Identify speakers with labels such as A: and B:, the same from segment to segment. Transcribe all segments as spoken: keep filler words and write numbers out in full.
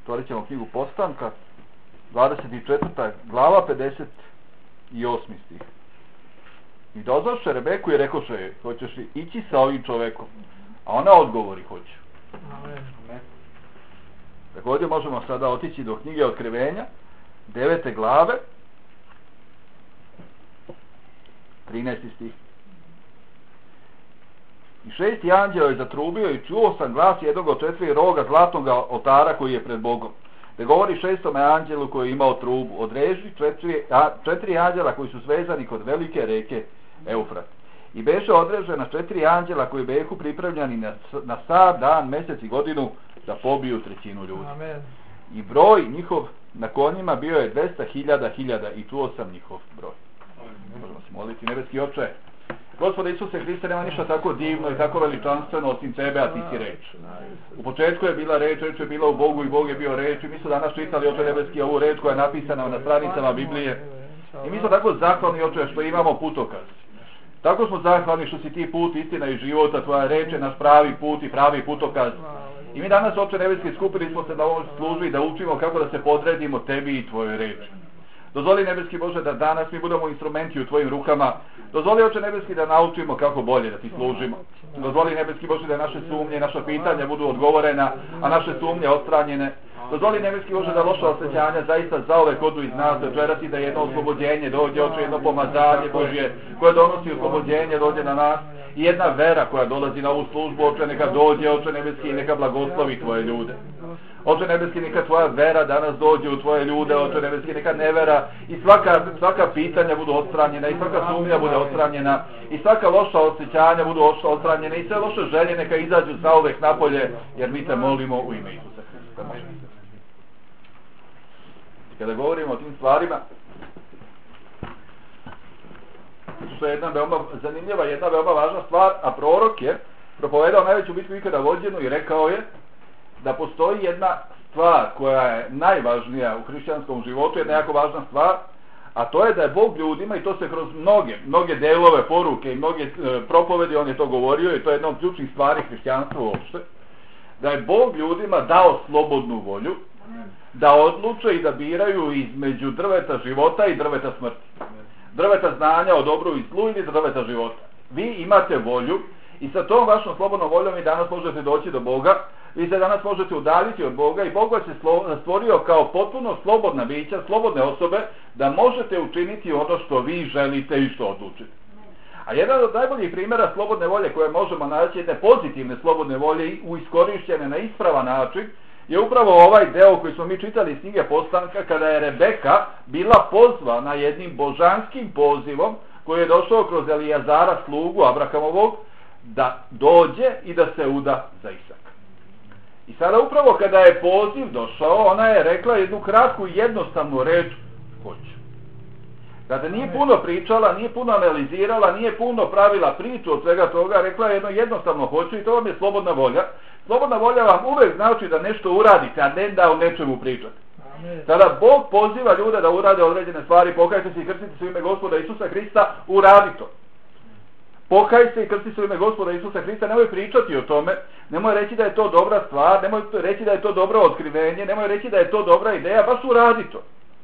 A: otvorit ćemo knjigu Postanka, dvadeset četvrta glava, pedeset osmi stih. I dozvaše Rebeku i rekoše, hoćeš li ići sa ovim čovekom? A ona odgovori, hoću. Amen. Također možemo sada otići do knjige Otkrivenja, devete glave, trinaesti stih. I šesti anđeo je zatrubio i čuo sam glas jednog od četiri roga zlatnog oltara koji je pred Bogom. Da govori šestome anđelu koji je imao trubu, odreži četiri, a, četiri anđela koji su svezani kod velike reke Eufrat. I beše odrežena četiri anđela koji behu pripremljeni na, na sav dan, mjesec i godinu da pobiju trećinu ljudi. Amen. I broj njihov na konjima bio je dvesta hiljada hiljada i čuo sam njihov broj. Amen. Možemo se moliti, nebeski Oče. Gospode Isuse Hriste, nema ništa tako divno i tako veličanstveno osim Tebe, a Ti si reč. U početku je bila reč, reč je bila u Bogu i Bog je bio reč. I mi smo danas čitali, Oče nebeski, ovu reč koja je napisana na stranicama Biblije. I mi smo tako zahvalni, Oče, što imamo putokaz. Tako smo zahvalni što si Ti put, istina i života, Tvoja reč je naš pravi put i pravi putokaz. I mi danas, Oče nebeski, skupili smo se na ovom službi da učimo kako da se podredimo Tebi i Tvojoj reči. Dozvoli nebeski Bože da danas mi budemo instrumenti u Tvojim rukama. Dozvoli Oče nebeski da naučimo kako bolje da Ti služimo. Dozvoli nebeski Bože da naše sumnje, naša pitanja budu odgovorena, a naše sumnje odstranjene. Dozvoli nebeski Bože da loša osjećanja zaista zauvek odu iz nas, večeras i da jedno oslobođenje dođe, Oče, jedno pomazanje Božje koje donosi oslobođenje dođe na nas. I jedna vera koja dolazi na ovu službu, Oče, neka dođe, Oče nebeski, i neka blagoslovi Tvoje ljude. Oče nebeski, neka Tvoja vera danas dođe u Tvoje ljude, Oče nebeski, neka nevera i svaka, svaka pitanja budu odstranjena i svaka sumnja bude odstranjena i svaka loša osjećanja budu odstranjena i sve loše želje neka izađu zauvek napolje, jer mi Te molimo u ime Isusa Hrista. Kada govorimo o tim stvarima, što je jedna veoma zanimljiva, jedna veoma važna stvar, a prorok je propovedao najveću bitku ikada vođenu i rekao je da postoji jedna stvar koja je najvažnija u hrišćanskom životu, jedna jako važna stvar, a to je da je Bog ljudima, i to se kroz mnoge, mnoge delove poruke i mnoge e, propovedi on je to govorio, i to je jedna od ključnih stvari hrišćanstva uopšte, da je Bog ljudima dao slobodnu volju da odluče i da biraju između drveta života i drveta smrti. Drveta znanja o dobru i zlu ili drveta života. Vi imate volju i sa tom vašom slobodnom voljom vi danas možete doći do Boga, vi se danas možete udaljiti od Boga i Bog vas je stvorio kao potpuno slobodna bića, slobodne osobe, da možete učiniti ono što vi želite i što odlučite. A jedan od najboljih primjera slobodne volje koje možemo naći, jedne pozitivne slobodne volje u iskorišćene na ispravan način, je upravo ovaj deo koji smo mi čitali iz knjige Postanka, kada je Rebeka bila pozvana jednim božanskim pozivom koji je došao kroz Elijazara, slugu Abrahamovog, da dođe i da se uda za Isaka. I sada upravo kada je poziv došao, ona je rekla jednu kratku i jednostavnu reč, hoću. Kada nije puno pričala, nije puno analizirala, nije puno pravila priču od svega toga, rekla je jedno jednostavno hoću, i to vam je slobodna volja. Slobodna volja vam uvek znači da nešto uradite, a ne da o nečemu pričate. Tada Bog poziva ljude da urade određene stvari, pokajte se i krstite se u ime Gospoda Isusa Hrista, uradi to. Pokaj se i krsti se u ime Gospoda Isusa Hrista, nemoj pričati o tome, nemoj reći da je to dobra stvar, nemoj reći da je to dobro otkrivenje, nemoj reći da je to dobra ideja, baš uradi to.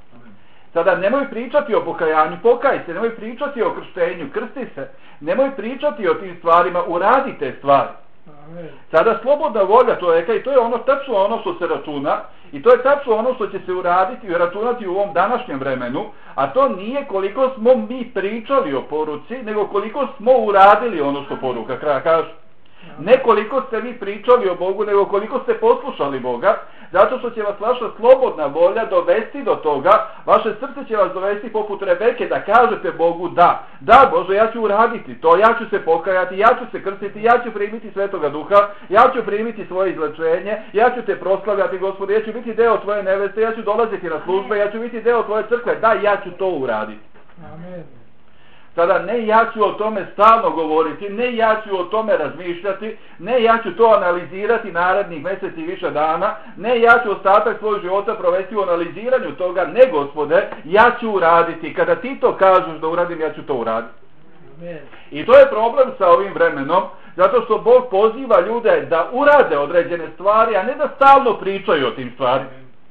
A: Sada nemoj pričati o pokajanju, pokaj se, nemoj pričati o krštenju, krsti se, nemoj pričati o tim stvarima, uradi te stvari. Sada slobodna volja čovjeka, i to je ono tačno ono što se računa, i to je tačno ono što će se uraditi i računati u ovom današnjem vremenu, a to nije koliko smo mi pričali o poruci, nego koliko smo uradili ono što poruka kaže. Ne koliko ste vi pričali o Bogu, nego koliko ste poslušali Boga, zato što će vas vaša slobodna volja dovesti do toga, vaše srce će vas dovesti poput Rebeke da kažete Bogu da, da Bože, ja ću uraditi to, ja ću se pokajati, ja ću se krstiti, ja ću primiti Svetoga Duha, ja ću primiti svoje izlečenje, ja ću te proslavljati Gospode, ja ću biti deo tvoje neveste, ja ću dolaziti na službe, ja ću biti deo tvoje crkve, da, ja ću to uraditi. Amen. Sada ne ja ću o tome stalno govoriti, ne ja ću o tome razmišljati, ne ja ću to analizirati narednih mjeseci i više dana, ne ja ću ostatak svojeg života provesti u analiziranju toga, ne Gospode, ja ću uraditi. Kada ti to kažeš da uradim, ja ću to uraditi. Amen. I to je problem sa ovim vremenom, zato što Bog poziva ljude da urade određene stvari, a ne da stalno pričaju o tim stvarima.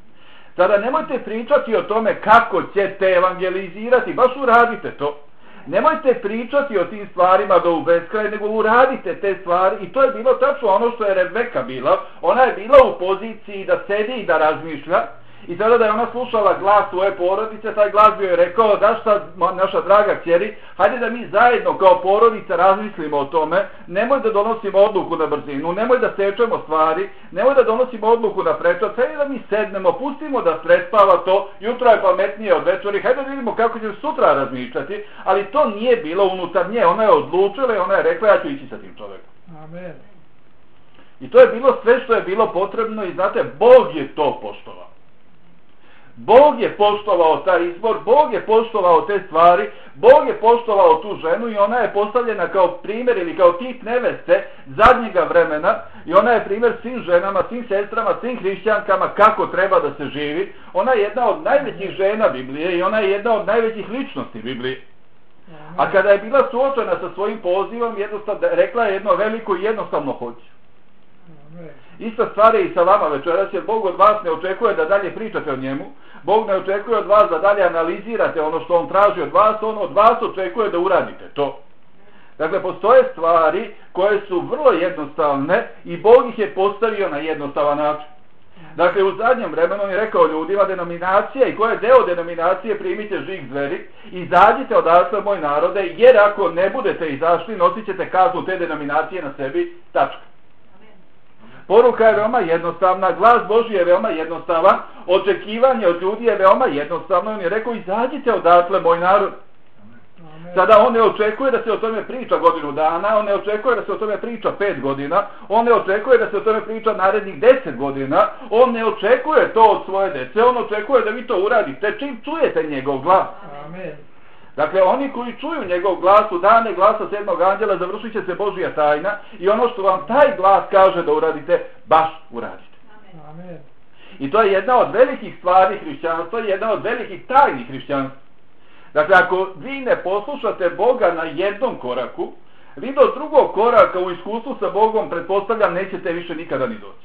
A: Sada nemojte pričati o tome kako ćete evangelizirati, baš uradite to. Nemojte pričati o tim stvarima do u beskraj, nego uradite te stvari. I to je bilo tačno ono što je Rebeka bila. Ona je bila u poziciji da sedi i da razmišlja. I sada da je ona slušala glas svoje porodice, taj glas bi joj rekao, da šta naša draga kćeri, hajde da mi zajedno kao porodica razmislimo o tome, nemoj da donosimo odluku na brzinu, nemoj da sečemo stvari, nemoj da donosimo odluku na prečac, hajde da mi sednemo, pustimo da prespava to, jutro je pametnije od večeri, hajde da vidimo kako će sutra razmišljati, ali to nije bilo unutar nje, ona je odlučila i ona je rekla, ja ću ići sa tim čovjekom.
B: Amen.
A: I to je bilo sve što je bilo potrebno i znate, Bog je to poštovao. Bog je poštovao taj izbor, Bog je poštovao te stvari, Bog je poštovao tu ženu i ona je postavljena kao primjer ili kao tip neveste zadnjega vremena i ona je primjer svim ženama, svim sestrama, svim hrišćankama kako treba da se živi. Ona je jedna od najvećih žena Biblije i ona je jedna od najvećih ličnosti Biblije. A kada je bila suočena sa svojim pozivom, jednostavno rekla je jedno veliko i jednostavno hoću. Ista stvar je i sa vama večeras, jer Bog od vas ne očekuje da dalje pričate o njemu, Bog ne očekuje od vas da dalje analizirate ono što on traži od vas, on od vas očekuje da uradite to. Dakle, postoje stvari koje su vrlo jednostavne i Bog ih je postavio na jednostavan način. Dakle, u zadnjem vremenu on je rekao ljudima, denominacija i ko je deo denominacije, primite žig zveri, izađite odatle moj narode, jer ako ne budete izašli, nosit ćete kaznu te denominacije na sebi, tačka. Poruka je veoma jednostavna, glas Božji je veoma jednostavan, očekivanje od ljudi je veoma jednostavno. On je rekao, izađite odatle moj narod. Sada on ne očekuje da se o tome priča godinu dana, on ne očekuje da se o tome priča pet godina, on ne očekuje da se o tome priča narednih deset godina, on ne očekuje to od svoje dece, on očekuje da vi to uradite čim čujete njegov glas.
B: Amen.
A: Dakle, oni koji čuju njegov glas u dane glasa sedmog anđela, završit će se Božja tajna i ono što vam taj glas kaže da uradite, baš uradite.
B: Amen.
A: I to je jedna od velikih stvari hrišćanstva, jedna od velikih tajnih hrišćanstva. Dakle, ako vi ne poslušate Boga na jednom koraku, vi do drugog koraka u iskustvu sa Bogom, pretpostavljam, nećete više nikada ni doći.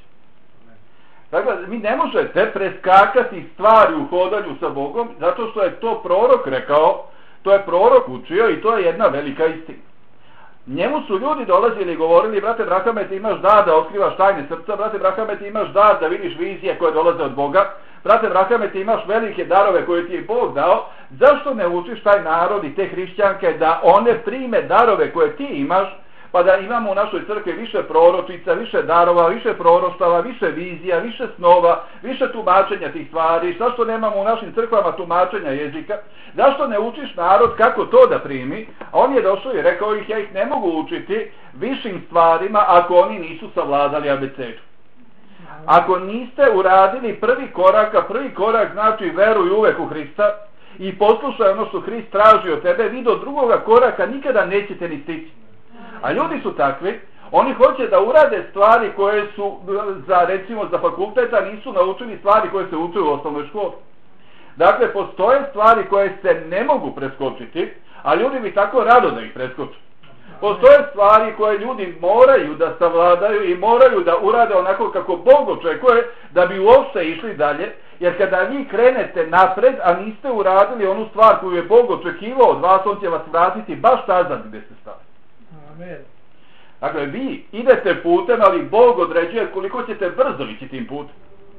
A: Dakle, vi ne možete preskakati stvari u hodanju sa Bogom, zato što je to prorok rekao, to je prorok učio i to je jedna velika istina. Njemu su ljudi dolazili i govorili, brate Brahame, ti imaš dar da otkrivaš tajne srca, brate Brahame, ti imaš dar da vidiš vizije koje dolaze od Boga, brate Brahame, ti imaš velike darove koje ti je Bog dao, zašto ne učiš taj narod i te hrišćanke da one prime darove koje ti imaš, pa da imamo u našoj crkvi više proročica, više darova, više proroštava, više vizija, više snova, više tumačenja tih stvari. Zašto nemamo u našim crkvama tumačenja jezika? Zašto ne učiš narod kako to da primi? A on je došao i rekao ih, ja ih ne mogu učiti višim stvarima ako oni nisu savladali abecedu. Ako niste uradili prvi korak, a prvi korak znači veruj uvek u Hrista i poslušaj ono što Hrist traži od tebe, vi do drugoga koraka nikada nećete ni stići. A ljudi su takvi, oni hoće da urade stvari koje su, za recimo za fakulteta, nisu naučili stvari koje se uče u osnovnoj školi. Dakle, postoje stvari koje se ne mogu preskočiti, a ljudi bi tako rado da ih preskoče. Postoje stvari koje ljudi moraju da savladaju i moraju da urade onako kako Bog očekuje da bi uopšte išli dalje, jer kada vi krenete napred, a niste uradili onu stvar koju je Bog očekivao od vas, on će vas vratiti baš tazad gde ste stali.
B: Amen.
A: Dakle, vi idete putem, ali Bog određuje koliko ćete brzo ići tim putem.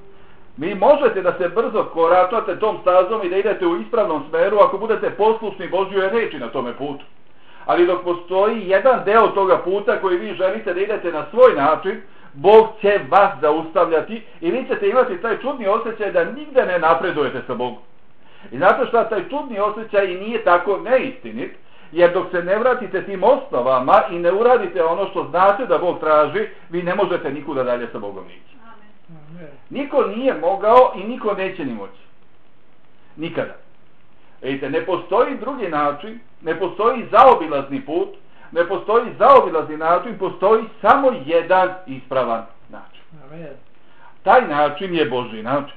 A: Vi možete da se brzo koračate tom stazom i da idete u ispravnom smeru ako budete poslušni Božjoj reči na tome putu. Ali dok postoji jedan deo toga puta koji vi želite da idete na svoj način, Bog će vas zaustavljati i vi ćete imati taj čudni osjećaj da nigde ne napredujete sa Bogom. I znate šta, taj čudni osjećaj i nije tako neistinit, jer dok se ne vratite tim osnovama i ne uradite ono što znate da Bog traži, vi ne možete nikuda dalje sa Bogom ići.
B: Amen.
A: Niko nije mogao i niko neće ni moći. Nikada. Vidite, ne postoji drugi način, ne postoji zaobilazni put, ne postoji zaobilazni način, postoji samo jedan ispravan način.
B: Amen.
A: Taj način je Božji način.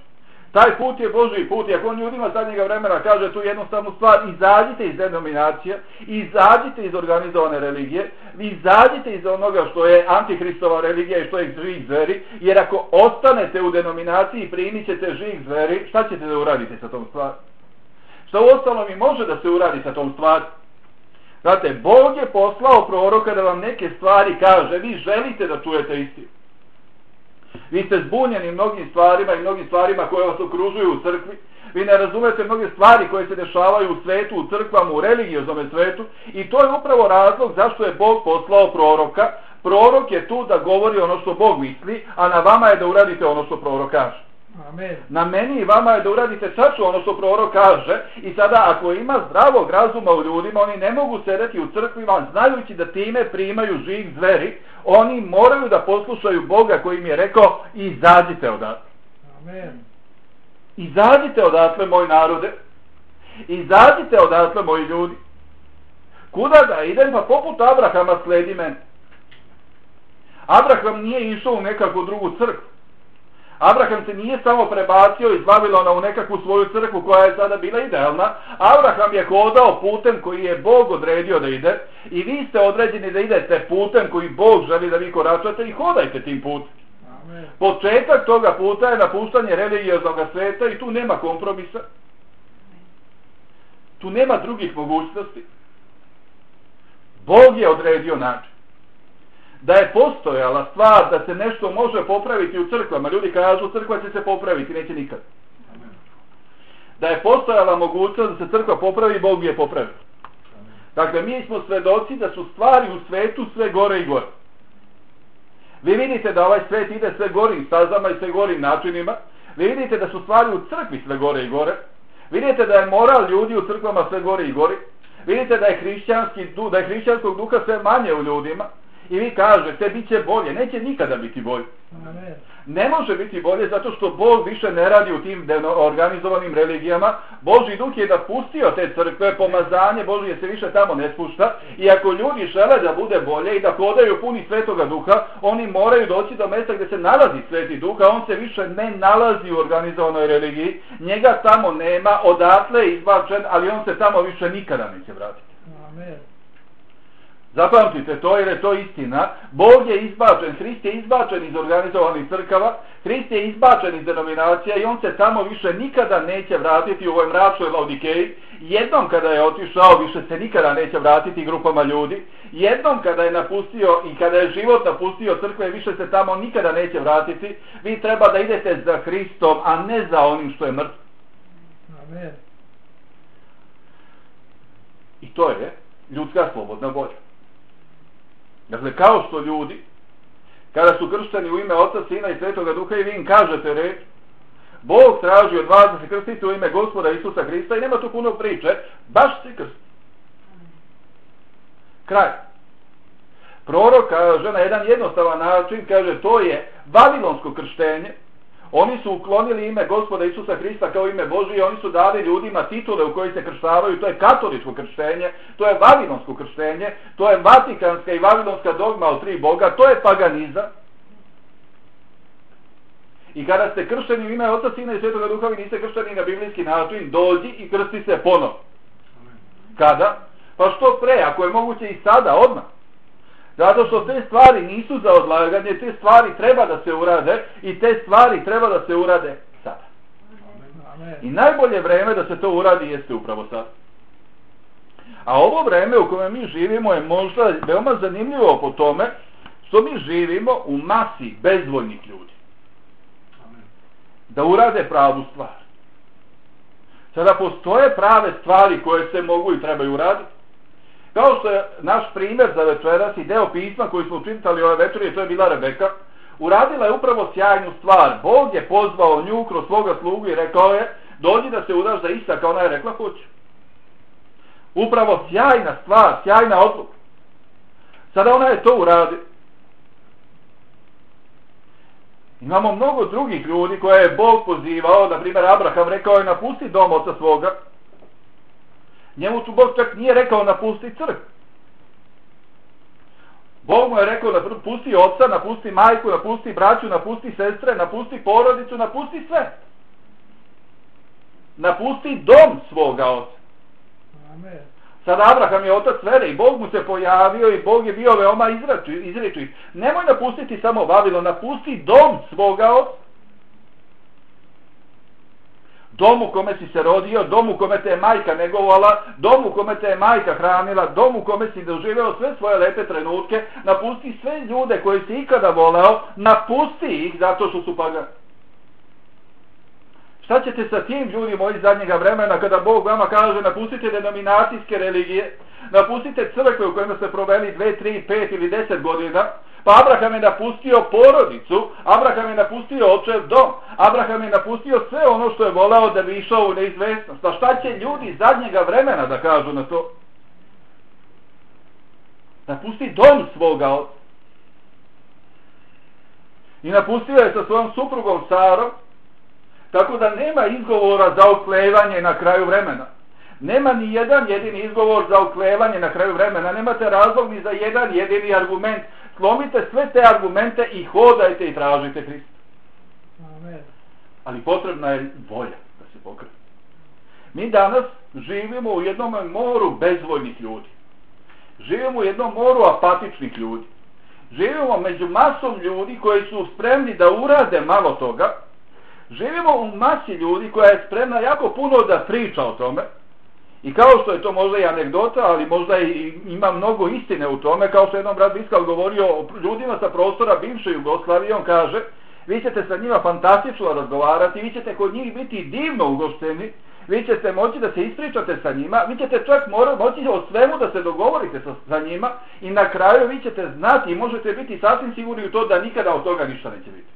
A: Taj put je Božji put i ako on ljudima zadnjega vremena kaže tu jednostavnu stvar, izađite iz denominacija, izađite iz organizovane religije, izađite iz onoga što je antihristova religija i što je žig zveri, jer ako ostanete u denominaciji i primit ćete žig zveri, šta ćete da uradite sa tom stvari? Šta u ostalom i može da se uradi sa tom stvari? Znate, Bog je poslao proroka da vam neke stvari kaže, vi želite da čujete istinu. Vi ste zbunjeni mnogim stvarima i mnogim stvarima koje vas okružuju u crkvi. Vi ne razumete mnoge stvari koje se dešavaju u svetu, u crkvama, u religioznom svetu. I to je upravo razlog zašto je Bog poslao proroka. Prorok je tu da govori ono što Bog misli, a na vama je da uradite ono što prorok kaže.
B: Amen.
A: Na meni i vama je da uradite tačno ono što prorok kaže. I sada ako ima zdravog razuma u ljudima, oni ne mogu sedeti u crkvima znajući da time primaju žig zveri. Oni moraju da poslušaju Boga koji im je rekao izađite odatle.
B: Amen.
A: Izađite odatle, moj narode. Izađite odatle, moji ljudi. Kuda da idem? Pa poput Abrahama sledi mene. Abraham nije išao u nekakvu drugu crkvu. Abraham se nije samo prebacio iz Vavilona u nekakvu svoju crkvu koja je sada bila idealna. Abraham je hodao putem koji je Bog odredio da ide. I vi ste određeni da idete putem koji Bog želi da vi koračate i hodajte tim putem.
B: Amen.
A: Početak toga puta je napuštanje religioznog sveta i tu nema kompromisa. Tu nema drugih mogućnosti. Bog je odredio način. Da je postojala stvar da se nešto može popraviti u crkvama. Ljudi kažu crkva će se popraviti, neće nikad. Da je postojala mogućnost da se crkva popravi, Bog je popravio. Dakle, mi smo svedoci da su stvari u svetu sve gore i gore. Vi vidite da ovaj svet ide sve gorim stazama i sve gorim načinima. Vi vidite da su stvari u crkvi sve gore i gore. Vidite da je moral ljudi u crkvama sve gore i gore. Vidite da je, hrišćanski, da je hrišćanskog duha sve manje u ljudima. I vi kažete, bit će bolje. Neće nikada biti bolje.
B: Amen.
A: Ne može biti bolje zato što Bog više ne radi u tim organizovanim religijama. Božji duh je napustio te crkve, pomazanje Božje se više tamo ne spušta. I ako ljudi žele da bude bolje i da hodaju puni Svetoga Duha, oni moraju doći do mjesta gdje se nalazi Sveti Duh, a on se više ne nalazi u organizovanoj religiji. Njega tamo nema, odatle je izbačen, ali on se tamo više nikada neće vratiti.
B: Amen.
A: Zapamtite to jer je to istina. Bog je izbačen, Hrist je izbačen iz organizovanih crkava, Hrist je izbačen iz denominacija i on se tamo više nikada neće vratiti u ovoj mračnoj Laodikeji. Jednom kada je otišao, više se nikada neće vratiti grupama ljudi. Jednom kada je napustio i kada je život napustio crkve, više se tamo nikada neće vratiti. Vi treba da idete za Hristom, a ne za onim što je mrtvo.
B: Amen.
A: I to je ljudska slobodna volja. Dakle, kao što ljudi, kada su kršteni u ime Oca, Sina i Svetoga Duha i vi im kažete reč, Bog traži od vas da se krstite u ime Gospoda Isusa Hrista i nema tu puno priče, baš se krstite. Kraj. Prorok kaže na jedan jednostavan način, kaže to je vavilonsko krštenje. Oni su uklonili ime Gospoda Isusa Hrista kao ime Božije i oni su dali ljudima titule u koji se krštavaju. To je katoličko krštenje, to je vavilonsko krštenje, to je vatikanska i vavilonska dogma o tri Boga, to je paganizam. I kada ste kršteni u ime Oca, Sina i Svetoga Duha, vi niste kršteni na biblijski način, dođi i krsti se ponovo. Kada? Pa što pre, ako je moguće i sada, odmah. Zato što te stvari nisu za odlaganje, te stvari treba da se urade i te stvari treba da se urade sada.
B: Amen.
A: I najbolje vreme da se to uradi jeste upravo sad. A ovo vreme u kojem mi živimo je možda veoma zanimljivo po tome što mi živimo u masi bezvoljnih ljudi. Da urade pravu stvar. Sada postoje prave stvari koje se mogu i trebaju uraditi. Kao što je naš primjer za večeras i deo pisma koji smo čitali ove večeri, to je bila Rebeka, uradila je upravo sjajnu stvar. Bog je pozvao nju kroz svoga slugu i rekao je, dođi da se udaš za Isaka, ona je rekla, hoću. Upravo sjajna stvar, sjajna odluka. Sada ona je to uradila. Imamo mnogo drugih ljudi koje je Bog pozivao, na primjer Abraham rekao je napusti dom oca svoga. Njemu tu Bog čak nije rekao napusti crkvu. Bog mu je rekao napusti oca, napusti majku, napusti braću, napusti sestre, napusti porodicu, napusti sve. napusti dom svoga oca.
B: Amen.
A: Sad Abraham je otac vere i Bog mu se pojavio i Bog je bio veoma izričit. Nemoj napustiti samo Vavilon, napusti dom svoga oca. Dom u kome si se rodio, dom u kome te je majka negovala, dom u kome te je majka hranila, dom u kome si doživeo sve svoje lepe trenutke, napusti sve ljude koji si ikada voleo, napusti ih zato što su pagani. Šta ćete sa tim ljudima iz zadnjega vremena kada Bog vama kaže napustite denominacijske religije, napustite crkve u kojima ste proveli dve, tri, pet ili deset godina, pa Abraham je napustio porodicu, Abraham je napustio očev dom, Abraham je napustio sve ono što je voleo da bi išao u neizvesnost. A šta će ljudi iz zadnjega vremena da kažu na to? Napusti dom svoga oca. I napustio je sa svojom suprugom Sarom, tako da nema izgovora za oklevanje na kraju vremena. Nema ni jedan jedini izgovor za oklevanje na kraju vremena. Nemate razlog ni za jedan jedini argument. Slomite sve te argumente i hodajte i tražite Hrista.
B: Amen.
A: Ali potrebna je volja da se pokrene. Mi danas živimo u jednom moru bezvoljnih ljudi. Živimo u jednom moru apatičnih ljudi. Živimo među masom ljudi koji su spremni da urade malo toga. Živimo u masi ljudi koja je spremna jako puno da priča o tome. I kao što je to možda i anegdota, ali možda i ima mnogo istine u tome, kao što jednom brat Biskal govorio o ljudima sa prostora bivše Jugoslavije, on kaže, vi ćete sa njima fantastično razgovarati, vi ćete kod njih biti divno ugošteni, vi ćete moći da se ispričate sa njima, vi ćete čak morati moći o svemu da se dogovorite sa, sa njima i na kraju vi ćete znati i možete biti sasvim sigurni u to da nikada od toga ništa neće biti.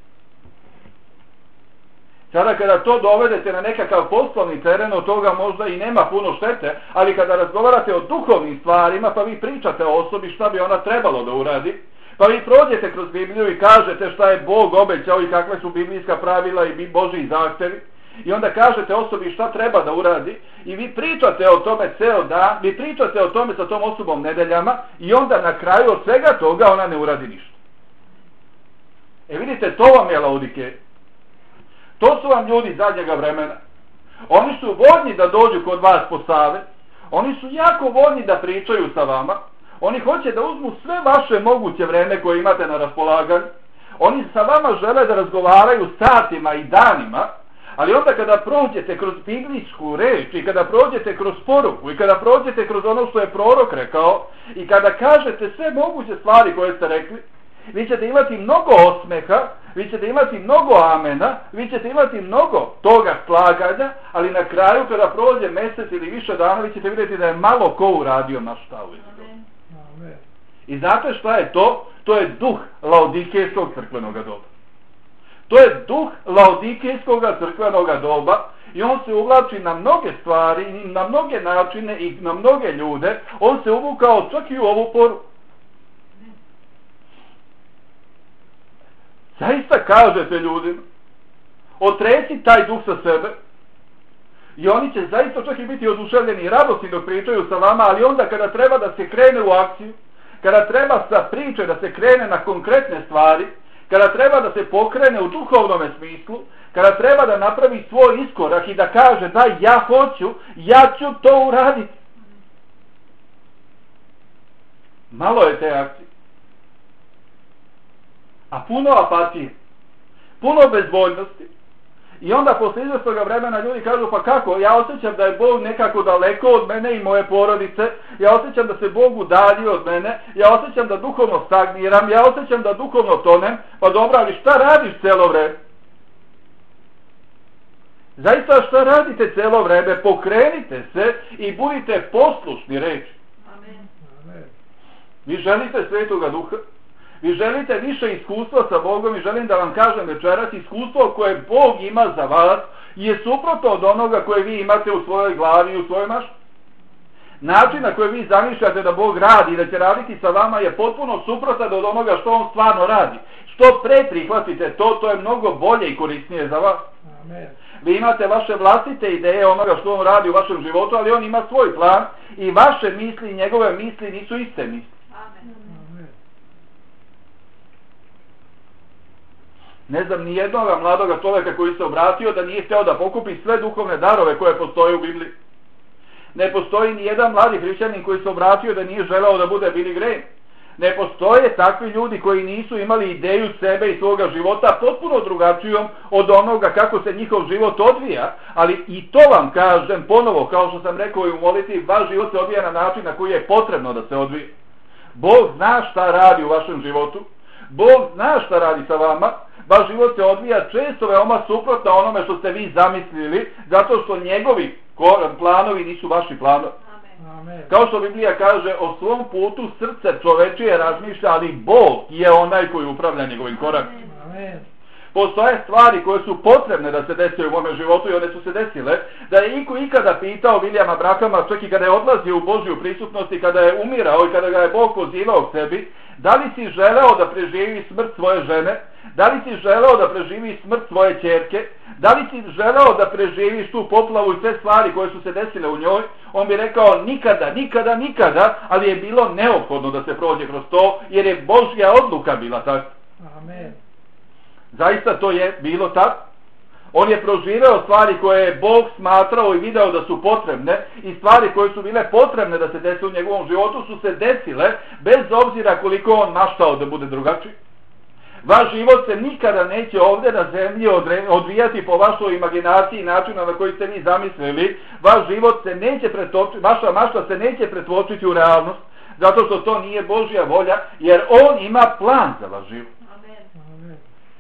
A: Sada kada to dovedete na nekakav poslovni teren, od toga možda i nema puno štete, ali kada razgovarate o duhovnim stvarima, pa vi pričate o osobi šta bi ona trebalo da uradi, pa vi prođete kroz Bibliju i kažete šta je Bog obećao i kakve su biblijska pravila i Božji zahtevi, i onda kažete osobi šta treba da uradi, i vi pričate o tome ceo dan, vi pričate o tome sa tom osobom nedeljama, i onda na kraju od svega toga ona ne uradi ništa. E vidite, to vam je Laodikej. To su vam ljudi zadnjega vremena. Oni su voljni da dođu kod vas po savjet. Oni su jako voljni da pričaju sa vama. Oni hoće da uzmu sve vaše moguće vreme koje imate na raspolaganju. Oni sa vama žele da razgovaraju satima i danima. Ali onda kada prođete kroz biblijsku reč i kada prođete kroz poruku i kada prođete kroz ono što je prorok rekao i kada kažete sve moguće stvari koje ste rekli, vi ćete imati mnogo osmeha, vi ćete imati mnogo amena, vi ćete imati mnogo toga slaganja, ali na kraju kada prođe mjesec ili više dana vi ćete vidjeti da je malo ko uradio ma šta u Amen. I znate šta je to? To je duh Laodikejskog crkvenog doba. To je duh Laodikejskog crkvenog doba i on se uvlači na mnoge stvari, na mnoge načine i na mnoge ljude. On se uvukao čak i u ovu poru. Zaista kažete ljudima, otreci taj duh sa sebe i oni će zaista čak i biti oduševljeni i radosni dok pričaju sa vama, ali onda kada treba da se krene u akciju, kada treba sa priče da se krene na konkretne stvari, kada treba da se pokrene u duhovnom smislu, kada treba da napravi svoj iskorak i da kaže da ja hoću, ja ću to uraditi. Malo je te akcije. A puno apatije, puno bezvoljnosti. I onda posle izvestnog vremena ljudi kažu pa kako, ja osjećam da je Bog nekako daleko od mene i moje porodice, ja osjećam da se Bog udalji od mene, ja osjećam da duhovno stagniram, ja osjećam da duhovno tonem, pa dobro, ali šta radiš celo vreme? Zaista šta radite celo vreme? Pokrenite se i budite poslušni reči.
C: Amen.
A: Vi želite Svetoga Duha? Vi želite više iskustva sa Bogom i želim da vam kažem večeras, iskustvo koje Bog ima za vas je suprotno od onoga koje vi imate u svojoj glavi i u svojoj mašti. Način na koji vi zamišljate da Bog radi i da će raditi sa vama je potpuno suprotan od onoga što On stvarno radi. Što pre prihvatite to, to je mnogo bolje i korisnije za vas.
B: Amen.
A: Vi imate vaše vlastite ideje onoga što On radi u vašem životu, ali On ima svoj plan i vaše misli i njegove misli nisu iste misli.
C: Amen.
A: Ne znam ni jednoga mladoga čovjeka koji se obratio da nije htio da pokupi sve duhovne darove koje postoje u Bibliji. Ne postoji ni jedan mladi hrišćanin koji se obratio da nije želeo da bude Billy Graham. Ne postoje takvi ljudi koji nisu imali ideju sebe i svoga života potpuno drugačijom od onoga kako se njihov život odvija, ali i to vam kažem ponovo, kao što sam rekao i u molitvi, vaš život se odvija na način na koji je potrebno da se odvije. Bog zna šta radi u vašem životu, Bog zna šta radi sa vama, vaš život se odvija često veoma suprotno onome što ste vi zamislili, zato što njegovi planovi nisu vaši planovi.
B: Amen.
A: Kao što Biblija kaže, o svom putu srce čovečije razmišlja, ali Bog je onaj koji upravlja njegovim korakom.
B: Amen.
A: Postoje stvari koje su potrebne da se desi u mome životu i one su se desile. Da je iko ikada pitao Vilijama Branhama, čak i kada je odlazio u Božju prisutnost i kada je umirao i kada ga je Bog pozivao k sebi, da li si želeo da preživi smrt svoje žene, da li si želeo da preživi smrt svoje ćerke, da li si želeo da preživiš tu poplavu i sve stvari koje su se desile u njoj, on bi rekao nikada, nikada, nikada, ali je bilo neophodno da se prođe kroz to, jer je Božja odluka bila tako.
B: Amen.
A: Zaista to je bilo tako. On je proživeo stvari koje je Bog smatrao i video da su potrebne i stvari koje su bile potrebne da se desi u njegovom životu su se desile bez obzira koliko on maštao da bude drugačiji. Vaš život se nikada neće ovdje na zemlji odvijati po vašoj imaginaciji i načinu na koji ste vi zamislili. Vaš život se neće pretočiti, vaša mašta se neće pretvočiti u realnost, zato što to nije Božja volja, jer on ima plan za vaš život.
B: Amen.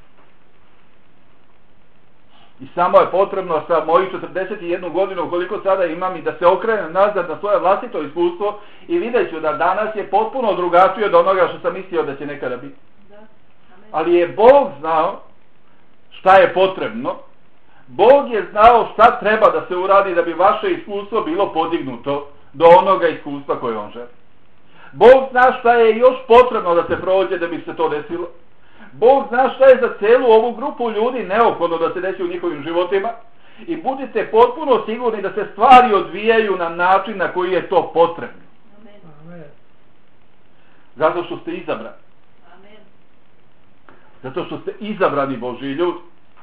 A: I samo je potrebno sa mojih četrdeset jednu godinu koliko sada imam i da se okrenem nazad na svoje vlastito iskustvo i vidjet ću da danas je potpuno drugačije od onoga što sam mislio da će nekada biti. Ali je Bog znao šta je potrebno. Bog je znao šta treba da se uradi da bi vaše iskustvo bilo podignuto do onoga iskustva koje on želi. Bog zna šta je još potrebno da se prođe da bi se to desilo. Bog zna šta je za celu ovu grupu ljudi neophodno da se desi u njihovim životima i budite potpuno sigurni da se stvari odvijaju na način na koji je to potrebno.
B: Amen.
A: Zato što ste izabrani. Zato što ste izabrani Božji ljudi.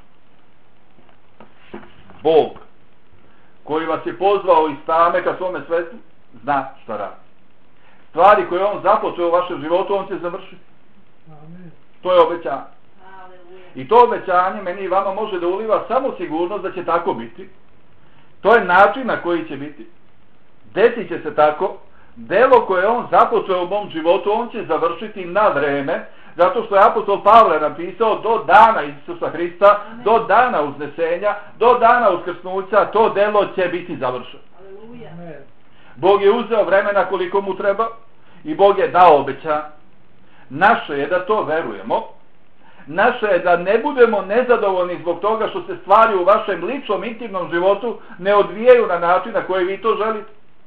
A: Bog, koji vas je pozvao iz tame ka svome svetu, zna šta radi. Stvari koje on započeo u vašem životu, on će završiti.
B: Amen.
A: To je obećanje. I to obećanje meni i vama može da uliva samo sigurnost da će tako biti. To je način na koji će biti. Desit će se tako. Delo koje on započeo u mom životu, on će završiti na vreme, zato što je apostol Pavle napisao do dana Isusa Hrista, Amen. Do dana uznesenja, do dana uskrsnuća, to delo će biti završeno.
B: Amen.
A: Bog je uzeo vremena koliko mu treba i Bog je dao obećanje. Naše je da to verujemo. Naše je da ne budemo nezadovoljni zbog toga što se stvari u vašem ličnom intimnom životu ne odvijaju na način na koji vi to želite.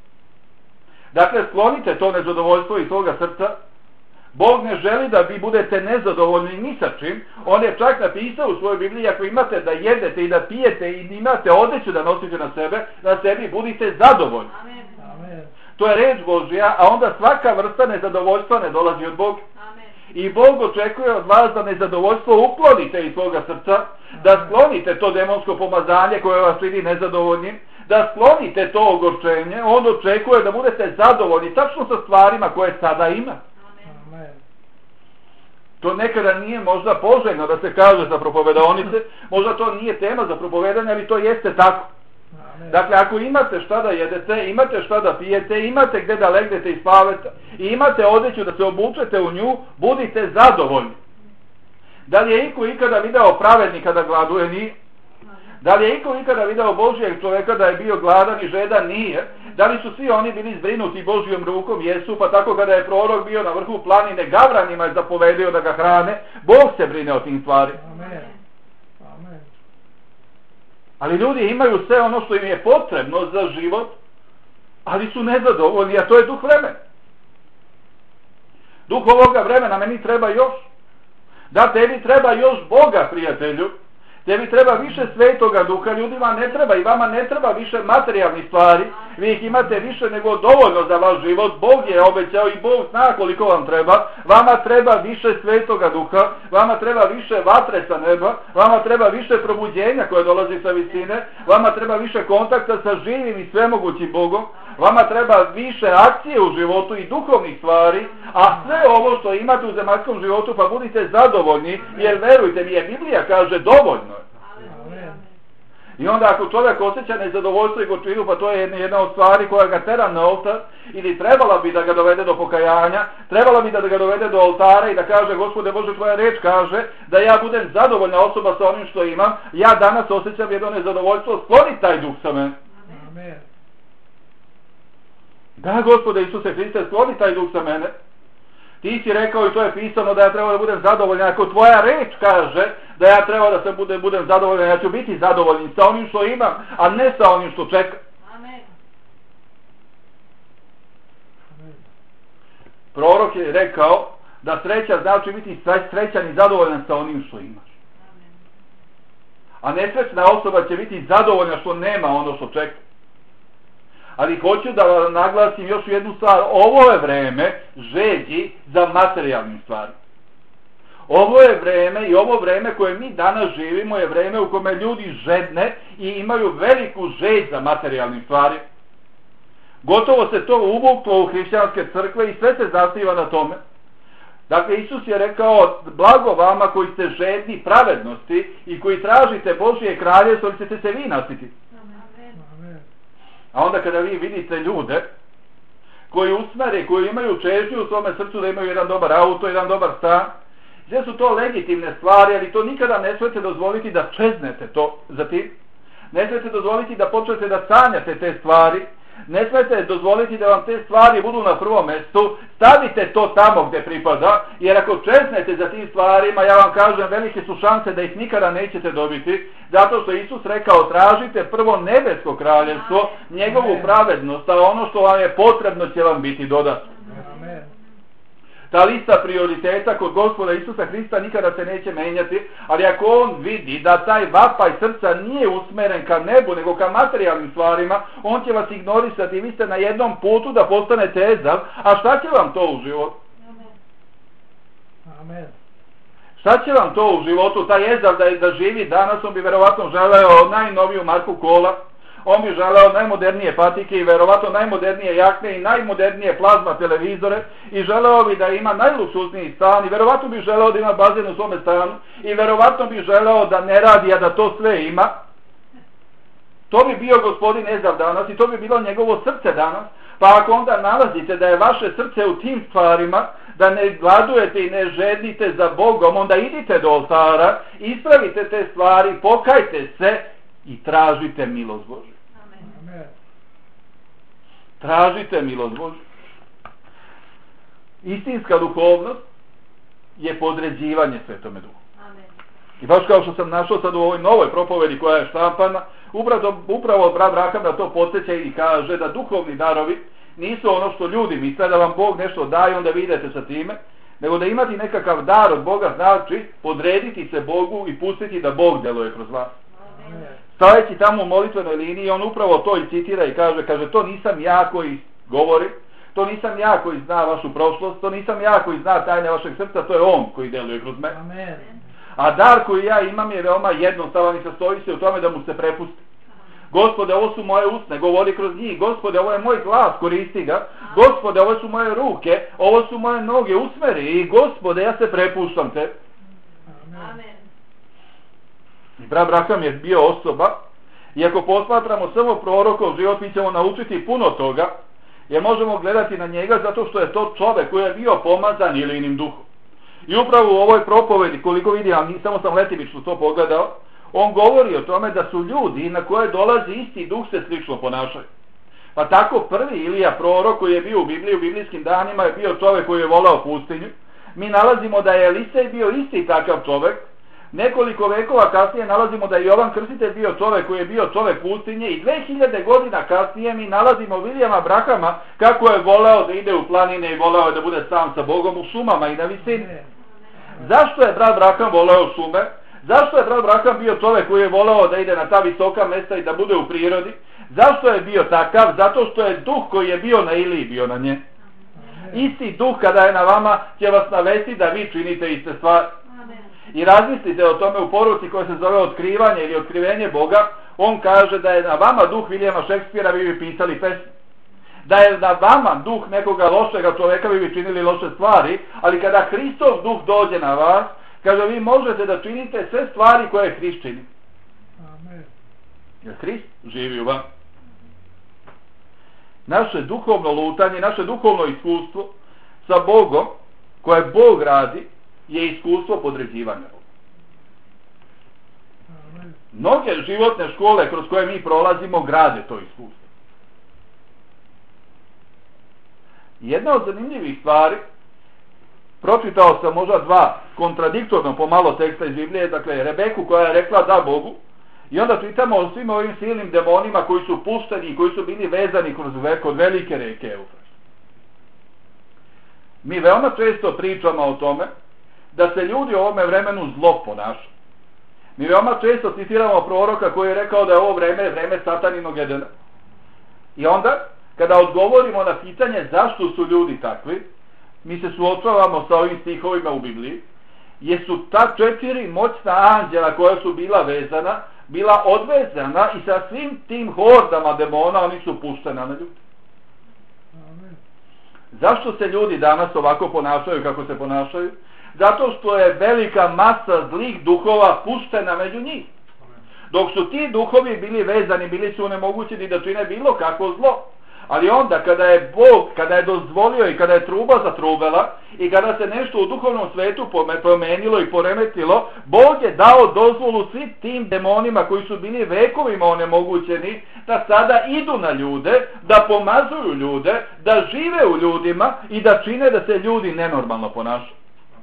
A: Dakle, sklonite to nezadovoljstvo iz svoga srca. Bog ne želi da vi budete nezadovoljni ni sa čim. On je čak napisao u svojoj Bibliji, ako imate da jedete i da pijete i imate odeću da nosite na sebe, na sebi budite zadovoljni.
B: Amen.
A: To je reč Božja, a onda svaka vrsta nezadovoljstva ne dolazi od Boga. I Bog očekuje od vas da nezadovoljstvo uklonite iz svoga srca, da sklonite to demonsko pomazanje koje vas čini nezadovoljnim, da sklonite to ogorčenje. On očekuje da budete zadovoljni tačno sa stvarima koje sada ima.
B: Amen.
A: To nekada nije možda poželjno da se kaže za propovedaonice, možda to nije tema za propovedanje, ali to jeste tako.
B: Amen.
A: Dakle, ako imate šta da jedete, imate šta da pijete, imate gde da legnete i spavete, i imate odeću da se obučete u nju, budite zadovoljni. Da li je iko ikada video pravednika da gladuje? Nije. Da li je iko ikada video Božijeg čoveka da je bio gladan i žedan? Nije. Da li su svi oni bili zbrinuti Božjom rukom? Jesu, pa tako kada je prorok bio na vrhu planine, gavranima je zapovedio da ga hrane. Bog se brine o tim stvarima.
B: Amen. Amen.
A: Ali ljudi imaju sve ono što im je potrebno za život, ali su nezadovoljni, a to je duh vremena. Duh ovoga vremena meni treba još. Da, tebi treba još Boga, prijatelju. Tebi treba više svetoga duha, ljudima ne treba i vama ne treba više materijalnih stvari. Vi ih imate više nego dovoljno za vaš život. Bog je obećao i Bog zna koliko vam treba. Vama treba više svetoga duha, vama treba više vatre sa neba, vama treba više probuđenja koje dolazi sa visine, vama treba više kontakta sa živim i svemogućim Bogom, vama treba više akcije u životu i duhovnih stvari, a sve ovo što imate u zemaljskom životu, pa budite zadovoljni, jer verujte mi, je Biblija kaže dovoljno. I onda ako čovjek osjeća nezadovoljstvo i gorčinu, pa to je jedna od stvari koja ga tera na oltar, ili trebala bi da ga dovede do pokajanja, trebala bi da ga dovede do oltara i da kaže, Gospode Bože, tvoja reč kaže da ja budem zadovoljna osoba sa onim što imam, ja danas osjećam jedno nezadovoljstvo, skloni taj duh sa mene.
B: Amen.
A: Da, Gospode Isuse Hriste, skloni taj duh sa mene. Ti si rekao i to je pisano da ja treba da budem zadovoljan. Ako tvoja reč kaže da ja treba da se budem, budem zadovoljan, ja ću biti zadovoljan sa onim što imam, a ne sa onim što čekam.
C: Amen.
A: Prorok je rekao da sreća znači biti srećan i zadovoljan sa onim što imaš. A nesrećna osoba će biti zadovoljna što nema ono što čeka. Ali hoću da naglasim još jednu stvar. Ovo je vreme žeđi za materijalnim stvarima. Ovo je vreme i ovo vreme koje mi danas živimo je vreme u kome ljudi žedne i imaju veliku žeđ za materijalnim stvarima. Gotovo se to uvuklo u hrišćanske crkve i sve se zasniva na tome. Dakle, Isus je rekao, blago vama koji ste žedni pravednosti i koji tražite Božje kraljevstvo, ili ćete se vi nasititi. A onda kada vi vidite ljude koji usmere, koji imaju čežnju u svome srcu da imaju jedan dobar auto, jedan dobar stan, gdje su to legitimne stvari, ali to nikada ne smijete dozvoliti da čeznete to za tim. Ne smijete dozvoliti da počnete da sanjate te stvari. Ne smijete dozvoliti da vam te stvari budu na prvom mjestu. Stavite to tamo gdje pripada, jer ako čeznete za tim stvarima, ja vam kažem, velike su šanse da ih nikada nećete dobiti, zato što Isus rekao, tražite prvo nebesko kraljevstvo, njegovu pravednost, a ono što vam je potrebno će vam biti dodato.
B: Amen.
A: Ta lista prioriteta kod Gospoda Isusa Hrista nikada se neće menjati, ali ako on vidi da taj vapaj srca nije usmeren ka nebu, nego ka materijalnim stvarima, on će vas ignorisati i vi ste na jednom putu da postanete ezav, a šta će vam to u životu?
B: Amen.
A: Šta će vam to u životu? Taj ezav da, da živi danas, on bi verovatno želeo najnoviju marku kola, on bi želeo najmodernije patike i verovatno najmodernije jakne i najmodernije plazma televizore i želeo bi da ima najluksuzniji stan i verovatno bi želeo da ima bazen u svome stanu i verovatno bi želeo da ne radi, a da to sve ima. To bi bio gospodin ezav danas i to bi bilo njegovo srce danas. Pa ako onda nalazite da je vaše srce u tim stvarima, da ne gladujete i ne žednite za Bogom, onda idite do oltara, ispravite te stvari, pokajte se i tražite milost Božju.
B: Amen.
A: Tražite milost Božju. Istinska duhovnost je podređivanje Svetome Duhu.
C: Amen.
A: I baš kao što sam našao sad u ovoj novoj propovedi koja je štampana, upravo, upravo brat Braham na to podsjeća i kaže da duhovni darovi nisu ono što ljudi misle, da vam Bog nešto daje, onda vi idete sa time, nego da imati nekakav dar od Boga znači podrediti se Bogu i pustiti da Bog djeluje kroz vas.
B: Amen.
A: Stajeći tamo u molitvenoj liniji, on upravo to i citira i kaže, kaže, to nisam ja koji govori, to nisam ja koji zna vašu prošlost, to nisam ja koji zna tajne vašeg srca, to je on koji djeluje kroz mene.
B: Amen.
A: A dar koji ja imam je veoma jednostavan i sastoji se u tome da mu se prepusti. Gospode, ovo su moje usne, govori kroz njih. Gospode, ovo je moj glas, koristi ga. Gospode, ovo su moje ruke, ovo su moje noge, usmeri. I Gospode, ja se prepuštam te.
C: Amen.
A: I brat Braham je bio osoba, i ako posmatramo samo prorokov život, mi ćemo naučiti puno toga, jer možemo gledati na njega zato što je to čovjek koji je bio pomazan ilinim duhom. I upravo u ovoj propovedi, koliko vidim, ali samo sam letimično to pogledao, on govori o tome da su ljudi na koje dolazi isti duh se slično ponašaju. Pa tako prvi Ilija prorok koji je bio u Bibliji, u biblijskim danima je bio čovjek koji je volao pustinju. Mi nalazimo da je Elisej bio isti takav čovjek. Nekoliko vekova kasnije nalazimo da je Jovan Krstitelj bio čovjek koji je bio čovjek pustinje i dve hiljade godina kasnije mi nalazimo Vilijama Brahama kako je voleo da ide u planine i voleo da bude sam sa Bogom u šumama i na visini. Zašto je brat Braham voleo šume? Zašto je brat Braham bio čovjek koji je voleo da ide na ta visoka mjesta i da bude u prirodi? Zašto je bio takav? Zato što je duh koji je bio na Iliji bio na nje. Isti duh kada je na vama će vas navesti da vi činite iste stvari. I razmislite o tome u poruci koja se zove Otkrivanje ili Otkrivenje Boga. On kaže da je na vama duh Williama Shakespearea, vi bi pisali pesme. Da je na vama duh nekoga lošega čovjeka, vi bi činili loše stvari, ali kada Hristov duh dođe na vas, kaže, vi možete da činite sve stvari koje Hrist čini.
B: Amen.
A: Jer Hrist živi u vam. Naše duhovno lutanje, naše duhovno iskustvo sa Bogom, koje Bog radi, je iskustvo podređivanja.
B: Amen.
A: Mnoge životne škole kroz koje mi prolazimo grade to iskustvo. Jedna od zanimljivih stvari, pročitao sam možda dva kontradiktorno pomalo teksta iz Biblije, dakle Rebeku koja je rekla da Bogu, i onda čitamo o svim ovim silnim demonima koji su pušteni i koji su bili vezani kroz kod velike reke Eufrat. Mi veoma često pričamo o tome da se ljudi u ovome vremenu zlo ponašaju. Mi veoma često citiramo proroka koji je rekao da je ovo vreme vreme sataninog Edena. I onda, kada odgovorimo na pitanje zašto su ljudi takvi, mi se suočavamo sa ovim stihovima u Bibliji, jer su ta četiri moćna anđela koja su bila vezana, bila odvezana i sa svim tim hordama demona oni su puštena na ljudi.
B: Amen.
A: Zašto se ljudi danas ovako ponašaju kako se ponašaju? Zato što je velika masa zlih duhova puštena među njih. Dok su ti duhovi bili vezani, bili su onemogućeni da čine bilo kakvo zlo. Ali onda kada je Bog, kada je dozvolio i kada je truba zatrubela i kada se nešto u duhovnom svetu promenilo i poremetilo, Bog je dao dozvolu svim tim demonima koji su bili vekovima onemogućeni da sada idu na ljude, da pomazuju ljude, da žive u ljudima i da čine da se ljudi nenormalno ponašaju.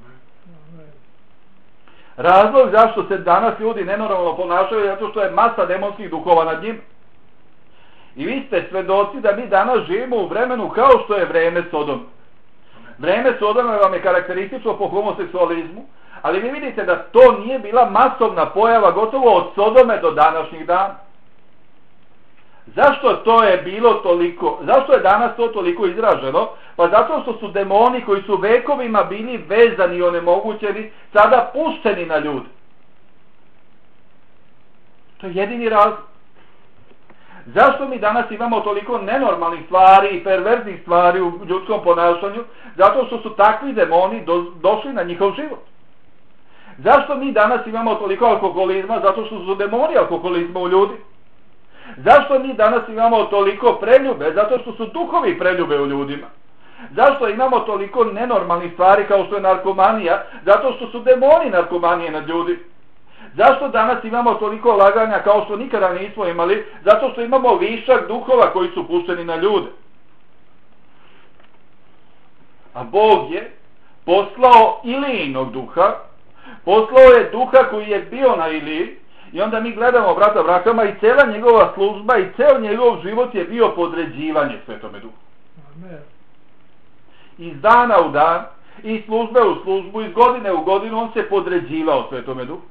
A: Razlog zašto se danas ljudi nenormalno ponašaju je zato što je masa demonskih duhova nad njim. I vi ste svedoci da mi danas živimo u vremenu kao što je vreme Sodoma. Vreme Sodoma vam je karakteristično po homoseksualizmu, ali vi vidite da to nije bila masovna pojava gotovo od Sodome do današnjih dana. Zašto to je bilo toliko, zašto je danas to toliko izraženo? Pa zato što su demoni koji su vekovima bili vezani i onemogućeni sada pušteni na ljude. To je jedini razlog. Zašto mi danas imamo toliko nenormalnih stvari i perverznih stvari u ljudskom ponašanju? Zato što su takvi demoni do, došli na njihov život. Zašto mi danas imamo toliko alkoholizma? Zato što su demoni alkoholizma u ljudi. Zašto mi danas imamo toliko preljube? Zato što su duhovi preljube u ljudima. Zašto imamo toliko nenormalnih stvari kao što je narkomanija? Zato što su demoni narkomanije nad ljudi. Zašto danas imamo toliko laganja kao što nikada nismo imali? Zato što imamo višak duhova koji su pušteni na ljude. A Bog je poslao Ilijinog duha, poslao je duha koji je bio na Iliji, i onda mi gledamo brata Brahama i cela njegova služba i ceo njegov život je bio podređivanje Svetome duhu.
B: Amen.
A: Iz dana u dan, iz službe u službu, iz godine u godinu on se podređivao Svetome duhu.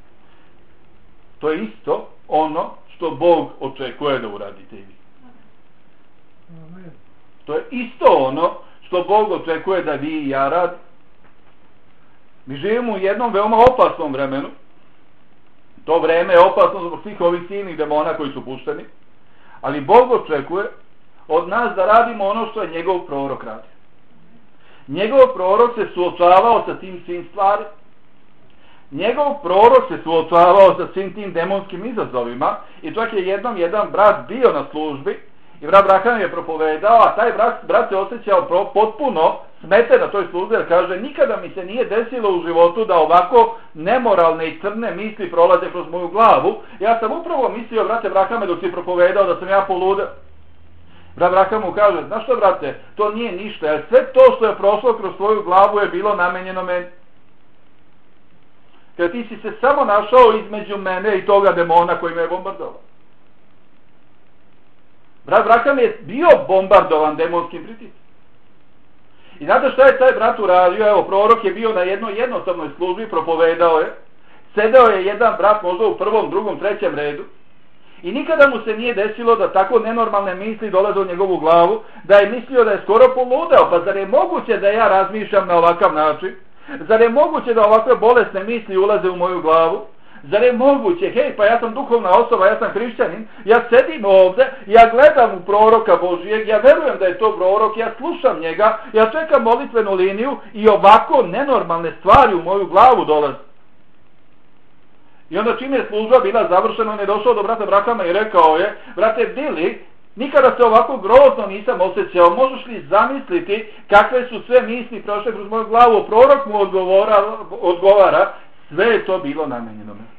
A: To je isto ono što Bog očekuje da uradite i vi.
B: Amen.
A: To je isto ono što Bog očekuje da vi i ja radimo. Mi živimo u jednom veoma opasnom vremenu. To vreme je opasno zbog svih ovih silnih demona koji su pušteni. Ali Bog očekuje od nas da radimo ono što je njegov prorok radio. Njegov prorok se suočavao sa tim svim stvarima. Njegov prorok se suočavao sa svim tim demonskim izazovima i čak je jednom jedan brat bio na službi i brat Braham je propovedao, a taj brat, brat se osjećao potpuno smete na toj službi jer kaže nikada mi se nije desilo u životu da ovako nemoralne i crne misli prolaze kroz moju glavu. Ja sam upravo mislio, brate Brahame, dok si propovedao da sam ja poludeo. Brat Braham mu kaže, znaš što brate, to nije ništa, jer sve to što je prošlo kroz tvoju glavu je bilo namenjeno meni. Jer ti si se samo našao između mene i toga demona koji me je bombardovao. Brat Braham je bio bombardovan demonskim pritiskom. I znate šta je taj brat uradio? Evo, prorok je bio na jednoj jednostavnoj službi, propovedao je. sedeo je jedan brat možda u prvom, drugom, trećem redu i nikada mu se nije desilo da tako nenormalne misli dolaze u njegovu glavu, da je mislio da je skoro poludeo. Pa zar je moguće da ja razmišljam na ovakav način? Zar je moguće da ovakve bolesne misli ulaze u moju glavu? Zar je moguće, hej, pa ja sam duhovna osoba, ja sam hrišćanin, ja sedim ovdje, ja gledam u proroka Božijeg, ja verujem da je to prorok, ja slušam njega, ja čekam molitvenu liniju i ovako nenormalne stvari u moju glavu dolaze. I onda čim je služba bila završena, on je došao do brata Brahama i rekao je, brate Bili, nikada se ovako grozno nisam osjećao, možeš li zamisliti kakve su sve misli prošle kroz moju glavu? Prorok mu odgovara, odgovara sve je to bilo namenjeno me.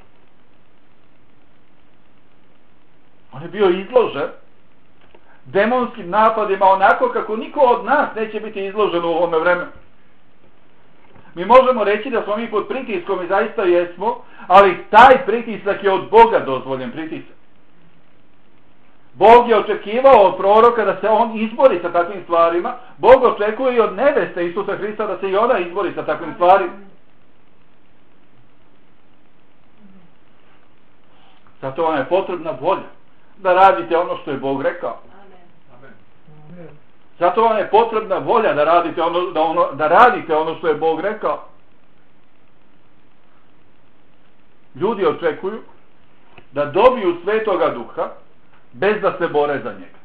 A: On je bio izložen demonskim napadima onako kako niko od nas neće biti izložen u ovome vremenu. Mi možemo reći da smo mi pod pritiskom i zaista jesmo, ali taj pritisak je od Boga dozvoljen pritisak. Bog je očekivao od proroka da se on izbori sa takvim stvarima. Bog očekuje i od neveste Isusa Hrista da se i ona izbori sa takvim stvarima. Zato vam je potrebna volja da radite ono što je Bog rekao.
B: Amen.
A: Zato vam je potrebna volja da radite ono, da ono, da radite ono što je Bog rekao. Ljudi očekuju da dobiju Svetoga Duha bez da se bore za njega.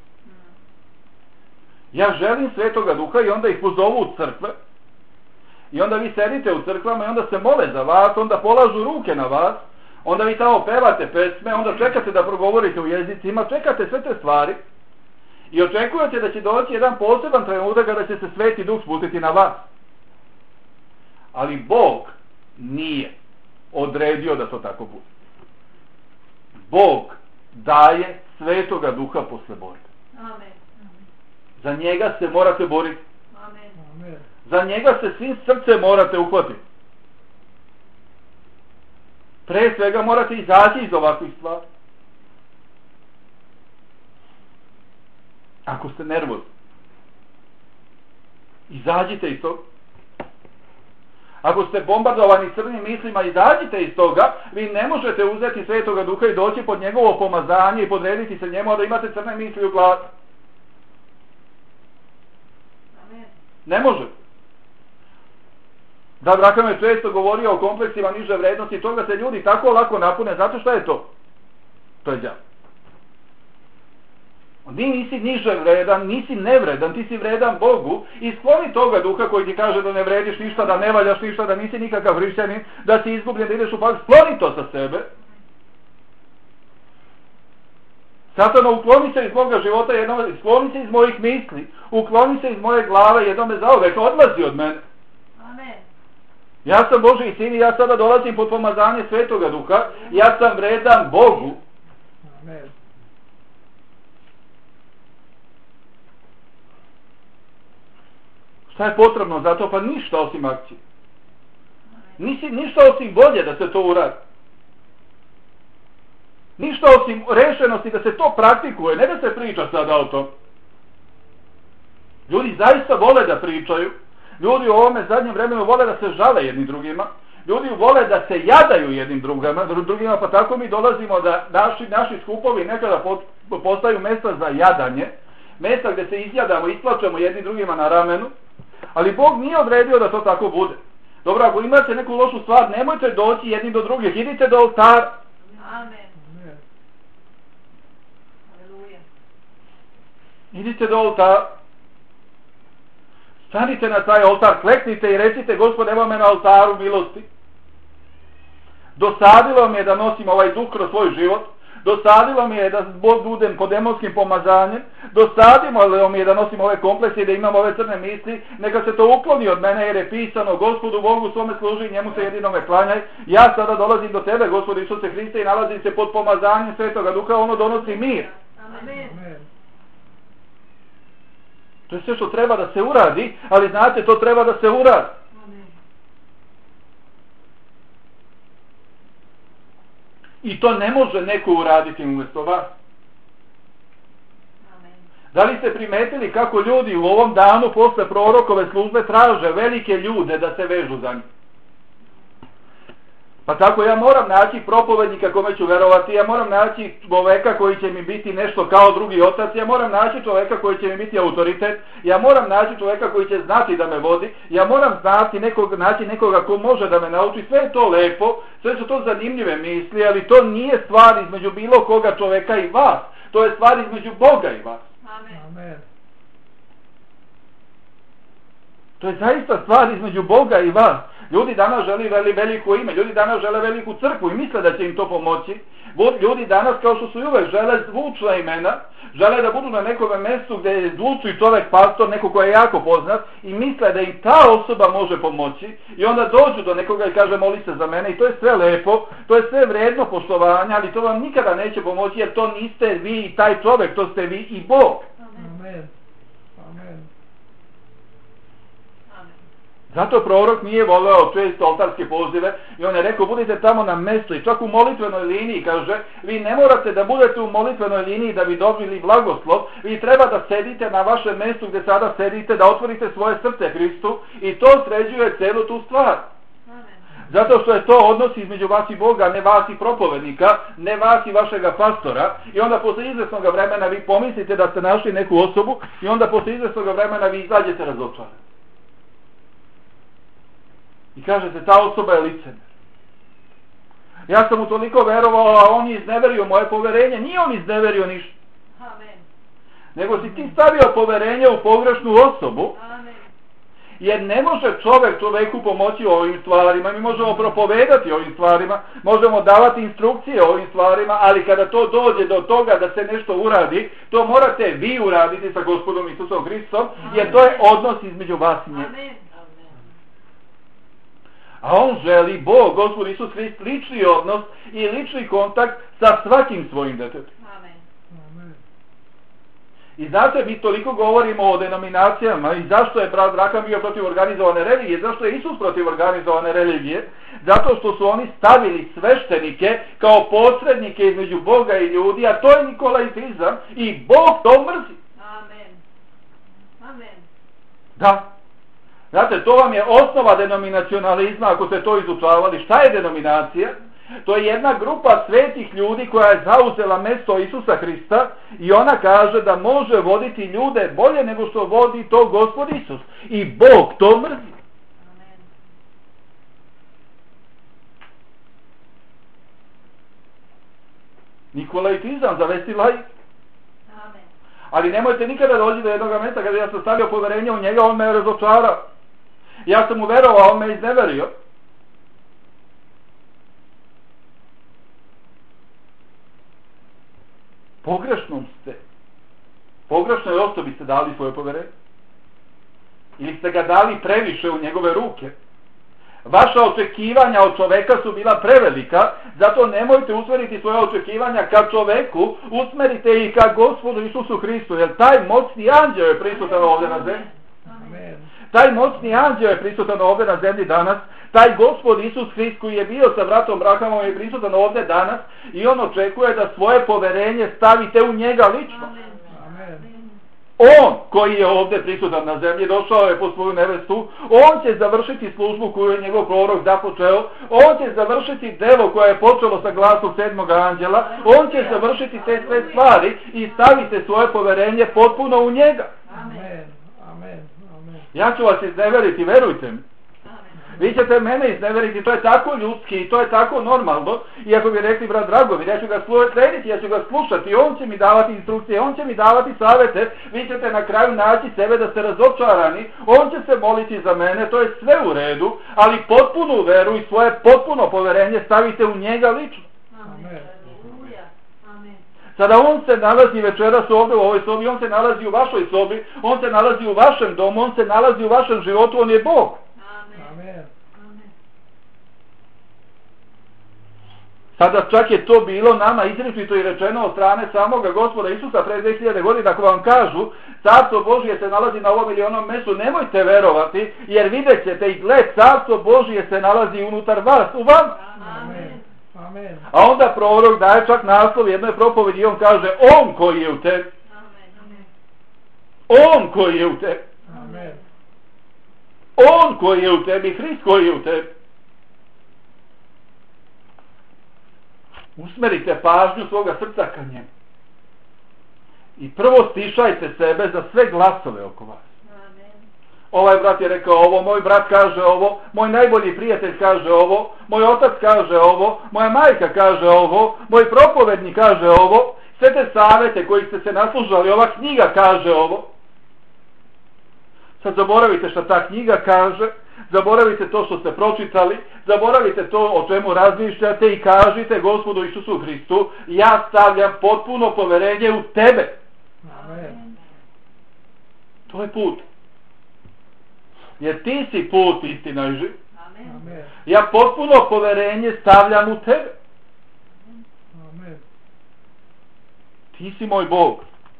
A: Ja želim Svetoga Duha i onda ih pozovu u crkve i onda vi sedite u crkvama i onda se mole za vas, onda polažu ruke na vas, onda vi tamo pevate pesme, onda čekate da progovorite u jezicima, čekate sve te stvari i očekujete da će doći jedan poseban trenutak kada će se Sveti Duh spustiti na vas. Ali Bog nije odredio da to tako bude. Bog daje Svetoga Duha posle borbe.
C: Amen.
A: Za njega se morate boriti.
C: Amen.
B: Amen.
A: Za njega se svim srcem morate uhvatiti. Pre svega morate izaći iz ovakvih stvari. Ako ste nervozni, izađite iz toga. Ako ste bombardovani crnim mislima, izađite iz toga. Vi ne možete uzeti Svetoga Duha i doći pod njegovo pomazanje i podrediti se njemu, a da imate crne misli u glavi.
C: Amen.
A: Ne može. Da, Braham je često govorio o kompleksima niže vrednosti, toga se ljudi tako lako napune. Zato što je to? To je đavo. Ti nisi niže vredan, nisi nevredan, ti si vredan Bogu i skloni toga duha koji ti kaže da ne vrediš ništa, da ne valjaš ništa, da nisi nikakav hrišćanin, da si izgubljen, da ideš u pak, skloni to sa sebe. Satana, ukloni se iz moga života, jednome, skloni se iz mojih misli, ukloni se iz moje glave, jednome zauvek, odlazi od mene.
C: Amen.
A: Ja sam Božji sin i ja sada dolazim pod pomazanje Svetoga Duha, ja sam vredan Bogu.
B: Amen.
A: Šta je potrebno za to? Pa ništa osim akcije. Nisi, ništa osim volje da se to uradi. Ništa osim rešenosti da se to praktikuje, ne da se priča sada o tom. Ljudi zaista vole da pričaju. Ljudi u ovome zadnjem vremenu vole da se žale jednim drugima. Ljudi vole da se jadaju jednim drugima, drugima pa tako mi dolazimo da naši, naši skupovi nekada postaju mjesta za jadanje. Mjesta gdje se izjadamo, isplačemo jednim drugima na ramenu. Ali Bog nije odredio da to tako bude. Dobro, ako imate neku lošu stvar, nemojte doći jedni do drugih, idite do oltara.
C: Amen.
B: Amen.
C: Aleluja.
A: Idite do oltara. Stanite na taj oltar, kleknite i recite, Gospod, evo me na oltaru milosti. Dosadilo mi je da nosim ovaj duh kroz svoj život. Dosadilo mi je da budem pod demonskim pomazanjem. Dosadilo mi je da nosim ove komplekse i da imam ove crne misli. Neka se to ukloni od mene jer je pisano, Gospodu Bogu svome služi, njemu se jedinome klanjaj. Ja sada dolazim do tebe, Gospod Isuse Hriste, i nalazim se pod pomazanjem Svetoga Duha, ono donosi mir.
C: Amen.
B: Amen.
A: To je sve što treba da se uradi, ali znate, to treba da se uradi.
C: Amen.
A: I to ne može neko uraditi umjesto vas.
C: Amen.
A: Da li ste primetili kako ljudi u ovom danu posle prorokove službe traže velike ljude da se vežu za njih? Pa tako ja moram naći propovednika kome ću verovati, ja moram naći čoveka koji će mi biti nešto kao drugi otac, ja moram naći čoveka koji će mi biti autoritet, ja moram naći čoveka koji će znati da me vodi, ja moram znati nekog, naći nekoga ko može da me nauči. Sve je to lepo, sve su to zanimljive misli, ali to nije stvar između bilo koga čoveka i vas, to je stvar između Boga i vas.
C: Amen.
B: Amen.
A: To je zaista stvar između Boga i vas. Ljudi danas žele veli veliko ime, ljudi danas žele veliku crkvu i misle da će im to pomoći. Ljudi danas, kao što su i uvek, žele zvučna imena, žele da budu na nekom mjestu gdje je zvuči čovjek pastor, neko ko je jako poznat, i misle da im ta osoba može pomoći, i onda dođu do nekoga i kaže moli se za mene, i to je sve lepo, to je sve vredno poštovanja, ali to vam nikada neće pomoći, jer to niste vi i taj čovjek, to ste vi i Bog.
B: Amen. Amen.
A: Zato prorok nije voleo često oltarske pozive i on je rekao budite tamo na mjestu, i čak u molitvenoj liniji kaže vi ne morate da budete u molitvenoj liniji da bi dobili blagoslov, vi treba da sedite na vašem mjestu gdje sada sedite, da otvorite svoje srce Hristu, i to sređuje celu tu stvar. Zato što je to odnos između vas i Boga, ne vas i propovednika, ne vas i vašega pastora, i onda posle izvesnog vremena vi pomislite da ste našli neku osobu i onda posle izvesnog vremena vi izađete razočarani. I kažete, ta osoba je licemer. Ja sam mu toliko verovao, a on je izneverio moje poverenje. Nije on izneverio ništa.
C: Amen.
A: Nego si ti stavio poverenje u pogrešnu osobu.
C: Amen.
A: Jer ne može čovjek čovjeku pomoći u ovim stvarima. Mi možemo propovedati o ovim stvarima, možemo davati instrukcije o ovim stvarima, ali kada to dođe do toga da se nešto uradi, to morate vi uraditi sa Gospodom Isusom Hristom, jer to je odnos između vas i njega.
C: Amen.
A: A on želi, Bog, Gospod Isus Hrist, lični odnos i lični kontakt sa svakim svojim detetom.
C: Amen.
B: Amen.
A: I znate, mi toliko govorimo o denominacijama i zašto je brat Rakan bio protiv organizovane religije, zašto je Isus protiv organizovane religije, zato što su oni stavili sveštenike kao posrednike između Boga i ljudi, a to je nikolaitizam, i Bog to mrzi.
C: Amen. Amen.
A: Da. Znate, to vam je osnova denominacionalizma, ako ste to izučavali. Šta je denominacija? To je jedna grupa svetih ljudi koja je zauzela mjesto Isusa Hrista i ona kaže da može voditi ljude bolje nego što vodi to Gospod Isus. I Bog to mrzi.
C: Amen.
A: Nikolaitizam, zavesti laik.
C: Amen.
A: Ali nemojte nikada doći do jednog mjesta kada ja sam stavio poverenje u njega, on me je razočarao. Ja sam mu verovao, on me izneverio. Pogrešnom ste, pogrešnoj osobi ste dali svoje poverenje. Ili ste ga dali previše u njegove ruke. Vaša očekivanja od čoveka su bila prevelika, zato nemojte usmeriti svoje očekivanja ka čoveku, usmerite ih ka Gospodu Isusu Hristu, jer taj moćni anđeo je prisutan ovdje na zemlji.
B: Amen.
A: Taj moćni anđeo je prisutan ovdje na zemlji danas, taj Gospod Isus Hrist koji je bio sa bratom Abrahamom je prisutan ovdje danas i on očekuje da svoje poverenje stavite u njega lično.
B: Amen.
A: On koji je ovdje prisutan na zemlji, došao je po svoju nevestu, on će završiti službu koju je njegov prorok započeo, on će završiti delo koje je počelo sa glasom sedmog anđela, on će završiti te sve stvari i stavite svoje poverenje potpuno u njega.
B: Amen. Amen. Amen.
A: Ja ću vas izneveriti, verujte mi. Vi ćete mene izneveriti, to je tako ljudski i to je tako normalno. I ako bi rekli brat Dragović, ja ću ga slediti, ja ću ga slušati, on će mi davati instrukcije, on će mi davati savjete, vi ćete na kraju naći sebe da ste razočarani, on će se moliti za mene, to je sve u redu, ali potpunu veru i svoje potpuno poverenje stavite u njega lično.
C: Amen. Amen.
A: Sada on se nalazi večeras ovdje u ovoj sobi, on se nalazi u vašoj sobi, on se nalazi u vašem domu, on se nalazi u vašem životu, on je Bog.
B: Amen.
A: Sada čak je to bilo nama izričito i rečeno od strane samoga Gospoda Isusa pre dve hiljade godina, ako vam kažu Carstvo Božije se nalazi na ovom ili onom mjestu, nemojte verovati, jer vidjet ćete i gled, Carstvo Božije se nalazi unutar vas, u vam.
B: Amen. Amen.
A: A onda prorok daje čak naslov jednoj propovedi i on kaže on koji je u tebi. On koji je u tebi.
B: Amen.
A: On koji je u tebi, Hrist koji je u tebi. Usmerite pažnju svoga srca ka njemu. I prvo stišajte sebe za sve glasove oko vas. Ovaj brat je rekao ovo, moj brat kaže ovo, moj najbolji prijatelj kaže ovo, moj otac kaže ovo, moja majka kaže ovo, moj propovednik kaže ovo, sve te savjete koji ste se naslužali, ova knjiga kaže ovo. Sad zaboravite što ta knjiga kaže, zaboravite to što ste pročitali, zaboravite to o čemu razmišljate i kažite Gospodu Isusu Hristu, ja stavljam potpuno poverenje u tebe.
B: Amen.
A: To je put. Jer ti si put, istina i život.
B: Amen.
A: Ja potpuno poverenje stavljam u tebe.
B: Amen.
A: Ti si moj Bog.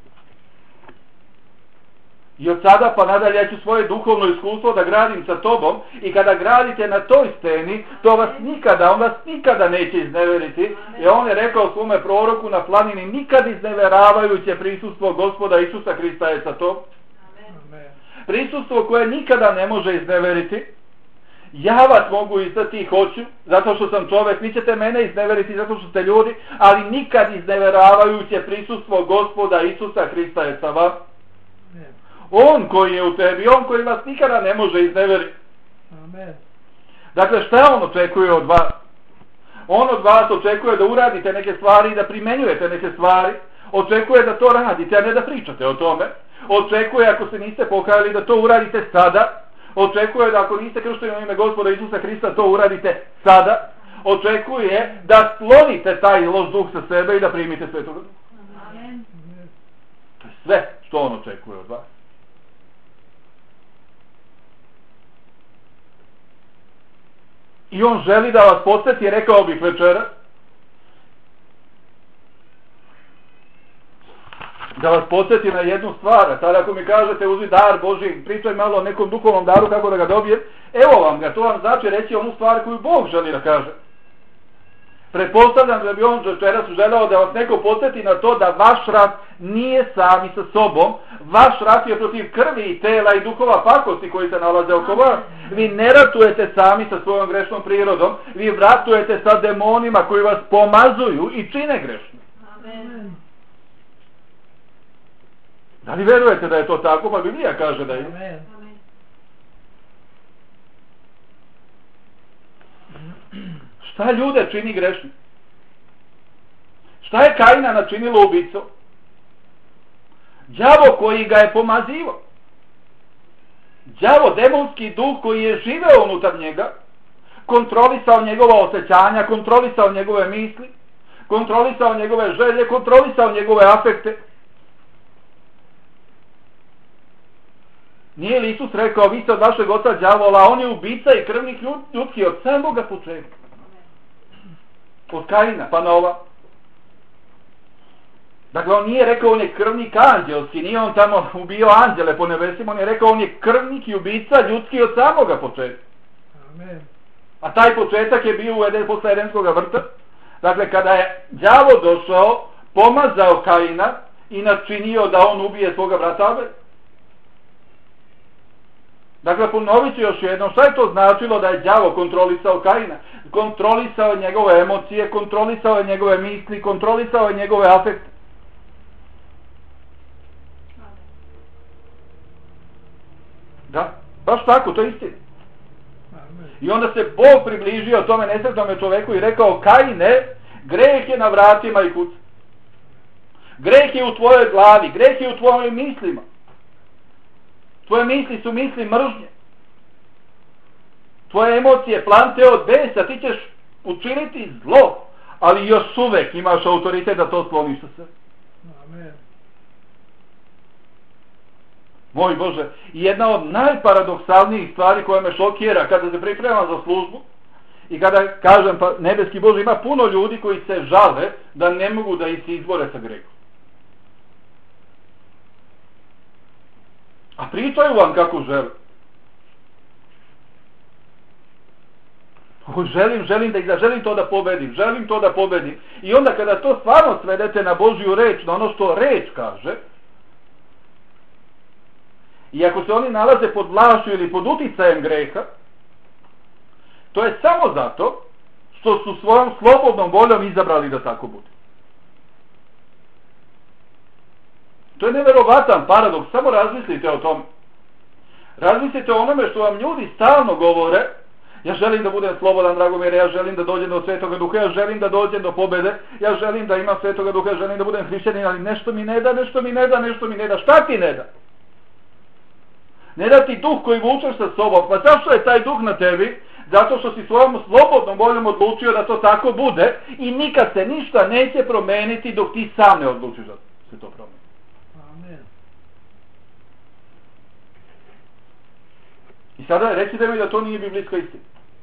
A: I od sada pa nadalje ja ću svoje duhovno iskustvo da gradim sa tobom i kada gradite na toj steni, to vas nikada, on vas nikada neće izneveriti. I on je rekao svome proroku na planini, nikad izneveravajuće prisustvo Gospoda Isusa Hrista je sa tobom.
B: Amen.
A: Prisustvo koje nikada ne može izneveriti. Ja vas mogu izdati i hoću, zato što sam čovjek, vi ćete mene izneveriti zato što ste ljudi, ali nikad izneveravajuće prisustvo Gospoda Isusa Hrista je sa vam. On koji je u tebi, on koji vas nikada ne može izneveriti.
B: Amen.
A: Dakle, šta on očekuje od vas? On od vas očekuje da uradite neke stvari i da primenjujete neke stvari. Očekuje da to radite, a ne da pričate o tome. Očekuje, ako se niste pokajali, da to uradite sada. Očekuje da ako niste kršteni u ime Gospoda Isusa Hrista, to uradite sada. Očekuje da sklonite taj loš duh sa sebe i da primite Svetog Duha.
C: Amen.
A: To je sve što on očekuje od vas. I on želi da vas podsjeti, rekao bih večera, da vas podsjeti na jednu stvar. A sada ako mi kažete uzmi dar Božji, pričaj malo o nekom duhovnom daru kako da ga dobijem, evo vam ga, to vam znači reći onu stvar koju Bog želi da kaže. Pretpostavljam da bi on večeras želeo da vas neko podsjeti na to da vaš rat nije sami sa sobom, vaš rat je protiv krvi i tela i duhova pakosti koji se nalaze oko vas. Vi ne ratujete sami sa svojom grešnom prirodom, vi ratujete sa demonima koji vas pomazuju i čine grešni.
C: Amen.
A: Da li verujete da je to tako? Pa Biblija kaže da je.
B: Amen.
C: Amen.
A: Šta ljude čini grešni? Šta je Kaina načinilo ubicom? Đavo koji ga je pomazivao. Đavo, demonski duh koji je živeo unutar njega, kontrolisao njegova osjećanja, kontrolisao njegove misli, kontrolisao njegove želje, kontrolisao njegove afekte. Nije li Isus rekao, vi ste od vašeg oca đavola, on je ubica i krvnik ljudski od samoga početka. Od Kaina pa na ova. Dakle, on nije rekao on je krvnik anđelski, nije on tamo ubio anđele po nebesima, on je rekao on je krvnik i ubica ljudski od samoga početka.
B: Amen.
A: A taj početak je bio uveden posle Edenskog vrta. Dakle, kada je đavo došao, pomazao Kaina i načinio da on ubije svoga brata Abela. Dakle, ponovit ću još jednom, šta je to značilo da je đavo kontrolisao Kaina? Kontrolisao je njegove emocije, kontrolisao je njegove misli, kontrolisao je njegove afekte. Da, baš tako, to je istina.
B: Amen.
A: I onda se Bog približio tome nesretnome čoveku i rekao, Kaine, greh je na vratima i kuca. Greh je u tvojoj glavi, greh je u tvojim mislima. Tvoje misli su misli mržnje. Tvoje emocije plante od besa, ti ćeš učiniti zlo, ali još uvek imaš autoritet da to skloniš sa sebe.
B: Amen.
A: Moj Bože, jedna od najparadoksalnijih stvari koja me šokira kada se pripremam za službu i kada kažem, pa nebeski Bože, ima puno ljudi koji se žale da ne mogu da ih se izbore sa grehom. A pričaju vam kako žele. O, želim, želim da, da želim to da pobedim, želim to da pobedim. I onda kada to stvarno svedete na Božju reč, na ono što reč kaže, i ako se oni nalaze pod vlašću ili pod uticajem greha, to je samo zato što su svojom slobodnom voljom izabrali da tako bude. To je neverovatan paradoks, samo razmislite o tome. Razmislite o onome što vam ljudi stalno govore. Ja želim da budem slobodan, Dragomire, ja želim da dođem do Svetoga Duha, ja želim da dođem do pobjede, ja želim da imam Svetoga Duha, ja želim da budem hrišćanin, ali nešto mi ne da, nešto mi ne da, nešto mi ne da. Šta ti ne da? Ne da ti duh koji vučeš sa sobom. Pa zašto je taj duh na tebi? Zato što si svojom slobodnom voljom odlučio da to tako bude i nikad se ništa neće promeniti dok ti sam ne odlučiš da se to promeni.
B: Amen.
A: I sada recite mi da to nije biblijska istina.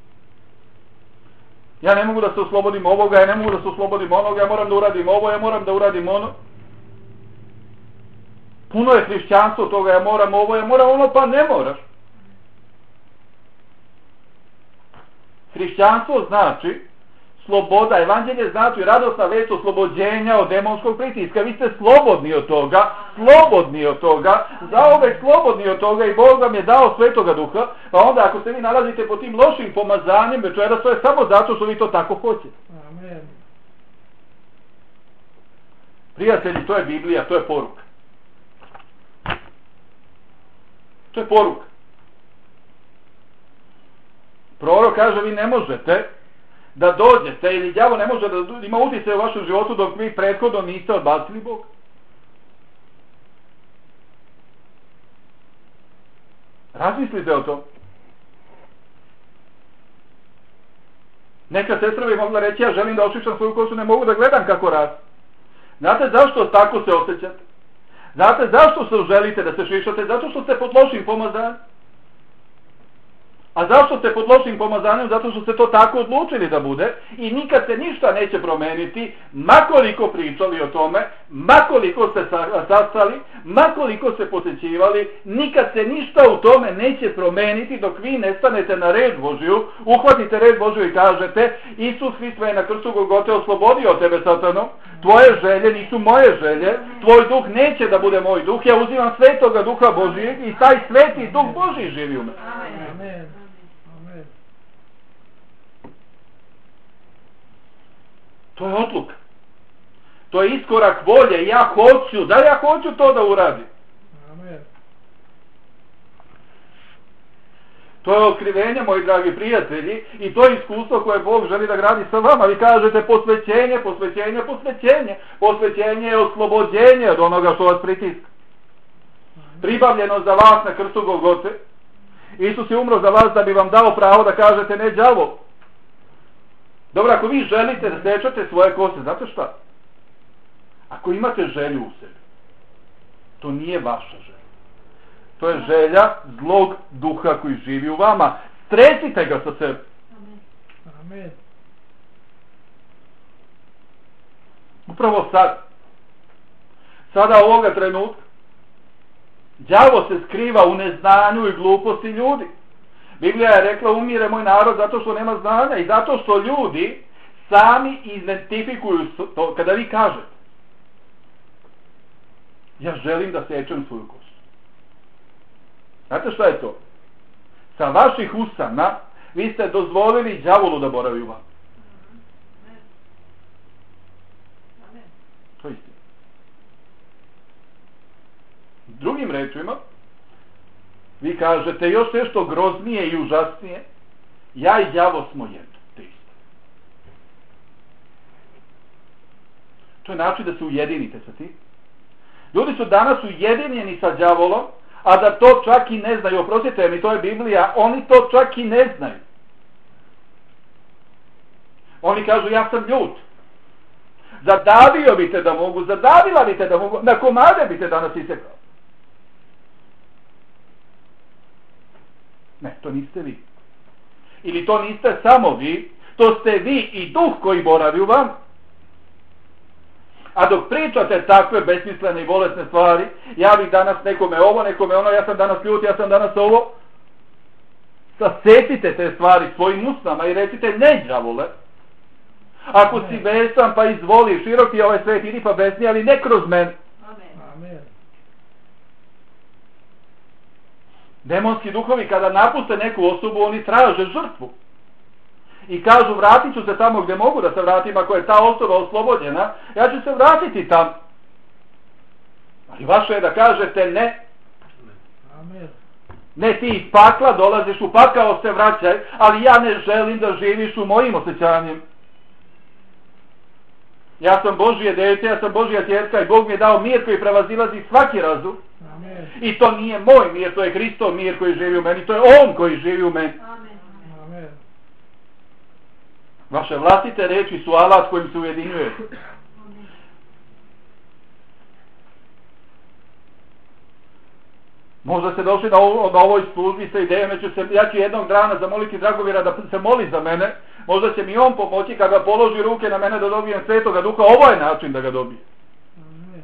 A: Ja ne mogu da se oslobodim ovoga, ja ne mogu da se oslobodim onoga, ja moram da uradim ovo, ja moram da uradim ono. Puno je hrišćanstvo toga, ja moram ovo, ja moram ono, pa ne moraš. Hrišćanstvo znači sloboda, evanđelje znači radosna vest oslobođenja od demonskog pritiska. Vi ste slobodni od toga, slobodni od toga, zauvek slobodni od toga i Bog vam je dao Svetoga Duha, pa onda ako se vi nalazite po tim lošim pomazanjem večeras, to je samo zato što vi to tako hoćete.
B: Amen.
A: Prijatelji, to je Biblija, to je poruka. To je poruka. Prorok kaže, vi ne možete da dođete, ili đavo ne može da ima utjecaj u vašem životu dok vi prethodno niste odbacili Boga. Razmislite o tom. Neka sestra bi mogla reći, ja želim da očišćam svoju kosu, ne mogu da gledam kako raste. Znate zašto tako se osjećate? Znate zašto se želite da se šišate? Zato što ste pod lošim pomazanjem. A zašto ste pod lošim pomazanjem? Zato što ste to tako odlučili da bude i nikad se ništa neće promeniti, makoliko pričali o tome, makoliko ste sastali, makoliko se posjećivali, nikad se ništa u tome neće promeniti dok vi ne stanete na red Božiju, uhvatite red Božiju i kažete, Isus Hrist je na krstu Golgote oslobodio od tebe, Satano, tvoje želje nisu moje želje, tvoj duh neće da bude moj duh, ja uzimam Svetoga Duha Božijeg i taj Sveti Duh Božiji živi u mene.
B: Amen. Amen.
A: To je odluka. To je iskorak volje. Ja hoću, da ja hoću to da uradim.
B: Amen.
A: To je otkrivenje, moji dragi prijatelji, i to je iskustvo koje Bog želi da gradi sa vama. Vi kažete posvećenje, posvećenje, posvećenje. Posvećenje je oslobođenje od onoga što vas pritiska. Pribavljeno za vas na krstu Golgote. Isus je umro za vas da bi vam dao pravo da kažete ne đavo. Dobro, ako vi želite da sečete svoje kose, znate šta? Ako imate želju u sebi, to nije vaša želja. To je želja zlog duha koji živi u vama. Stresite ga sa sebe.
B: Amen.
A: Upravo sad. Sada ovoga trenutka. Đavo se skriva u neznanju i gluposti ljudi. Biblija je rekla, umire moj narod zato što nema znanja i zato što ljudi sami identifikuju to. Kada vi kažete, ja želim da sečem svoju kosu. Znate šta je to? Sa vaših usana vi ste dozvolili đavolu da boravi u vama. To je istina. Drugim rečima, vi kažete još nešto groznije i užasnije, ja i đavo smo jedno, te isto. To je način da se ujedinite sa tim. Ljudi su danas ujedinjeni sa đavolom, a da to čak i ne znaju. Oprostite mi, to je Biblija, oni to čak i ne znaju. Oni kažu, ja sam ljut. Zadavio bi te da mogu, zadavila bi te da mogu, na komade bi te danas isekao. Ne, to niste vi. Ili to niste samo vi, to ste vi i duh koji boravi u vam. A dok pričate takve besmislene i bolesne stvari, ja bih danas nekome ovo, nekome ono, ja sam danas ljut, ja sam danas ovo. Sasecite te stvari svojim usnama i recite ne đavole. Ako si besan pa izvoli, široki je ovaj svet, idi pa besni, ali ne kroz mene.
B: Amen.
A: Demonski duhovi kada napuste neku osobu, oni traže žrtvu. i kažu vratit ću se tamo gdje mogu da se vratim ako je ta osoba oslobođena, ja ću se vratiti tamo. Ali vaše je da kažete ne.
B: Amen.
A: Ne, ti iz pakla dolaziš u pakao, se vraćaj, ali ja ne želim da živiš u mojim osjećanjima. Ja sam Božje dete, ja sam Božja tjerka i Bog mi je dao mir koji prevazilazi svaki razum.
B: Amen.
A: I to nije moj mir, to je Hristov mir koji živi u meni, to je On koji živi u meni.
C: Amen.
B: Amen.
A: Vaše vlastite reči su alat kojim se ujedinjujete. Možda ste došli na, ovo, na ovoj službi sa idejom, ja ću, se, ja ću jednog dana zamoliti Dragovira da se moli za mene, možda će mi on pomoći kada položi ruke na mene da dobijem Svetoga Duha, ovo je način da ga dobijem.
B: Amen.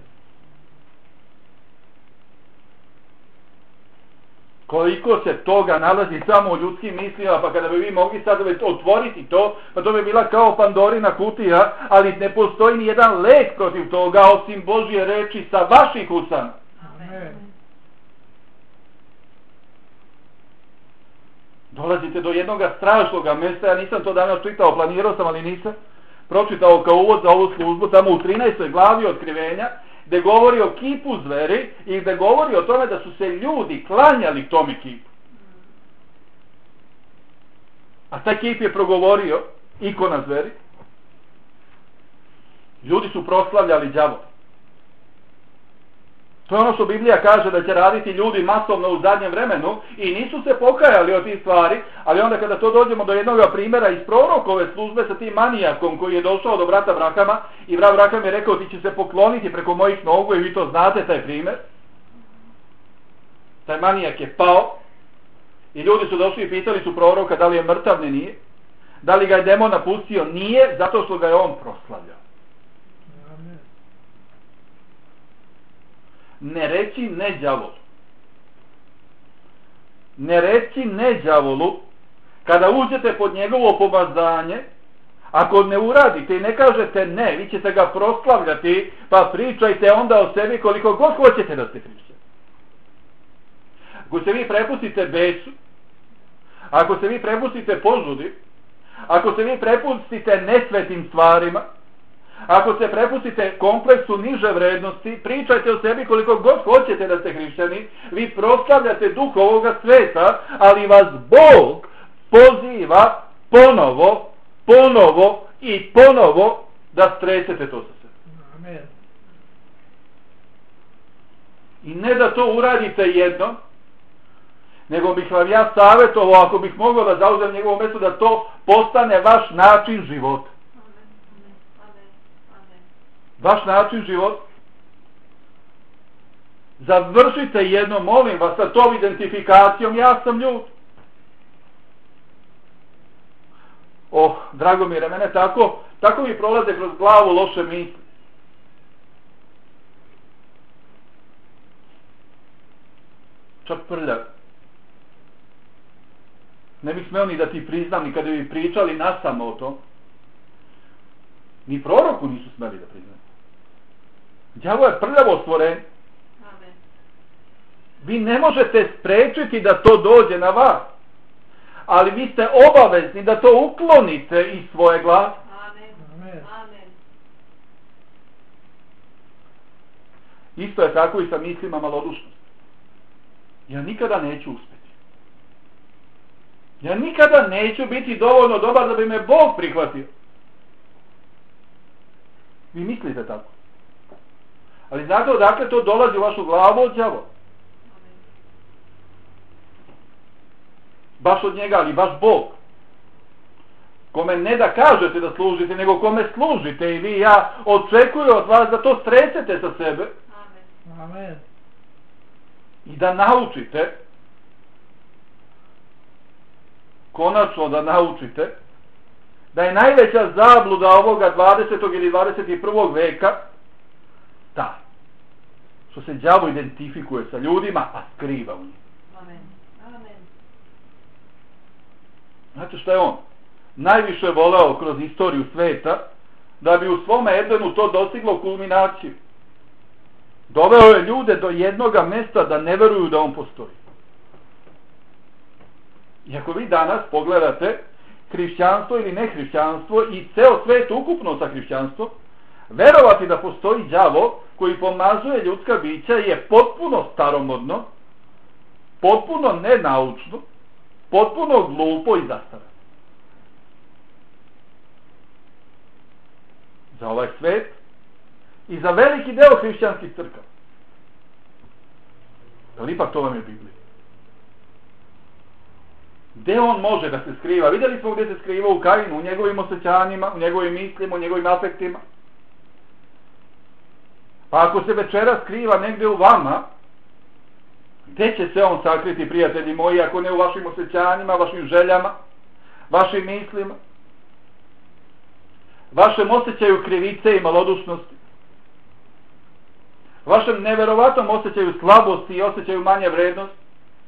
A: Koliko se toga nalazi samo u ljudskim mislima, pa kada bi vi mogli sad otvoriti to, pa to bi bila kao Pandorina kutija, ali ne postoji ni jedan lek protiv toga osim Božje reči sa vaših usana.
B: Amen.
A: Dolazite do jednog strašnog mjesta, ja nisam to danas čitao, planirao sam, ali nisam pročitao kao uvod za ovu službu, tamo u trinaestoj glavi Otkrivenja, gdje govori o kipu zveri i gdje govori o tome da su se ljudi klanjali tome kipu. A taj kip je progovorio, ikona zveri. Ljudi su proslavljali đavola. To je ono što Biblija kaže da će raditi ljudi masovno u zadnjem vremenu i nisu se pokajali od tih stvari, ali onda kada to dođemo do jednog primjera iz prorokove službe sa tim manijakom koji je došao do brata Brahama i brat Braham je rekao ti će se pokloniti preko mojih nogu i vi to znate taj primjer. Taj manijak je pao i ljudi su došli i pitali su proroka da li je mrtav, ne nije. Da li ga je demon napustio, nije, zato što ga je on proslavljao. Ne reći ne đavolu. Ne reći ne đavolu kada uđete pod njegovo pomazanje, ako ne uradite i ne kažete ne, vi ćete ga proslavljati, pa pričajte onda o sebi koliko god hoćete da ste hrišćani. Ako se vi prepustite besu, ako se vi prepustite požudi, ako se vi prepustite nesvetim stvarima, ako se prepustite kompleksu niže vrednosti, pričajte o sebi koliko god hoćete da ste hrišćani, vi proslavljate duh ovoga sveta, ali vas Bog poziva ponovo, ponovo i ponovo da stresete to sa sebe.
B: Amen.
A: I ne da to uradite jednom, nego bih vam ja savjetovao, ako bih mogao da zauzem njegovo mjesto, da to postane vaš način života. Vaš način života. Završite jedno, molim vas, sa tom identifikacijom, ja sam ljud. Oh, Dragomire, mene tako, tako mi prolaze kroz glavu loše misli. Čak prljav. Ne bih smeo ni da ti priznam, ni kada bi pričali nasamo o tom. Ni proroku nisu smeli da priznaju. Đavo je prljavo stvorenje. Vi ne možete sprečiti da to dođe na vas. Ali vi ste obavezni da to uklonite iz svoje glave.
B: Amen.
A: Isto je tako i sa mislima malodušnosti. Ja nikada neću uspjeti. Ja nikada neću biti dovoljno dobar da bi me Bog prihvatio. Vi mislite tako. Ali znate odakle to dolazi u vašu glavu? Od đavola. Baš od njega, ali baš Bog. Kome ne da kažete da služite, nego kome služite i vi i ja očekuju od vas da to stresete sa sebe.
B: Amen.
A: I da naučite, konačno da naučite, da je najveća zabluda ovoga dvadesetog ili dvadeset prvog veka ta, što se đavo identifikuje sa ljudima, a skriva u njih.
C: Amen. Amen.
A: Znate što je on? Najviše voleo kroz istoriju sveta, da bi u svome Edenu to dostiglo kulminaciju. Doveo je ljude do jednoga mjesta da ne veruju da on postoji. I ako vi danas pogledate hrišćanstvo ili nehrišćanstvo i ceo svet ukupno sa hrišćanstvom, verovati da postoji đavo koji pomazuje ljudska bića je potpuno staromodno, potpuno nenaučno, potpuno glupo i zastarano. Za ovaj svet i za veliki deo hrišćanskih crkava. Ali ipak to vam je Biblija. Gde on može da se skriva? Vidjeli smo gdje se skriva u Kainu, u njegovim osjećanjima, u njegovim mislima, u njegovim afektima. Pa ako se večera skriva negdje u vama, gdje će se on sakriti, prijatelji moji, ako ne u vašim osjećanjima, vašim željama, vašim mislima, vašem osjećaju krivice i malodušnosti, vašem neverovatnom osjećaju slabosti i osjećaju manje vrednosti?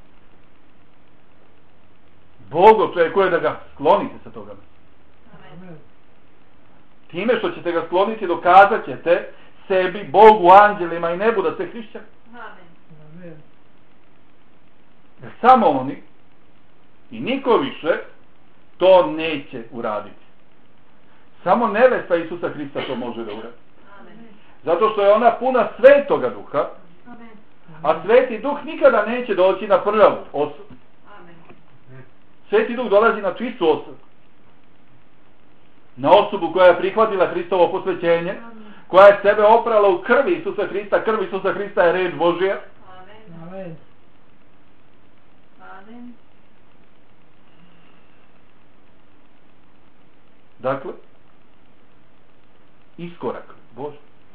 A: Bog očekuje da ga sklonite sa toga.
B: Amen.
A: Time što ćete ga skloniti, dokazat ćete sebi, Bogu, anđelima i nebu da ste hrišćani.
B: Amen.
A: Jer samo oni i niko više to neće uraditi. Samo nevesta Isusa Hrista to može da uradi. Zato što je ona puna Svetoga Duha, a Sveti Duh nikada neće doći na prljavu osobu. Sveti Duh dolazi na čistu osobu. Na osobu koja je prihvatila Hristovo posvećenje, koja je sebe oprala u krvi Isusa Hrista. Krv Isusa Hrista je reč Božija.
B: Amen.
C: Amen.
A: Dakle, iskorak Bože.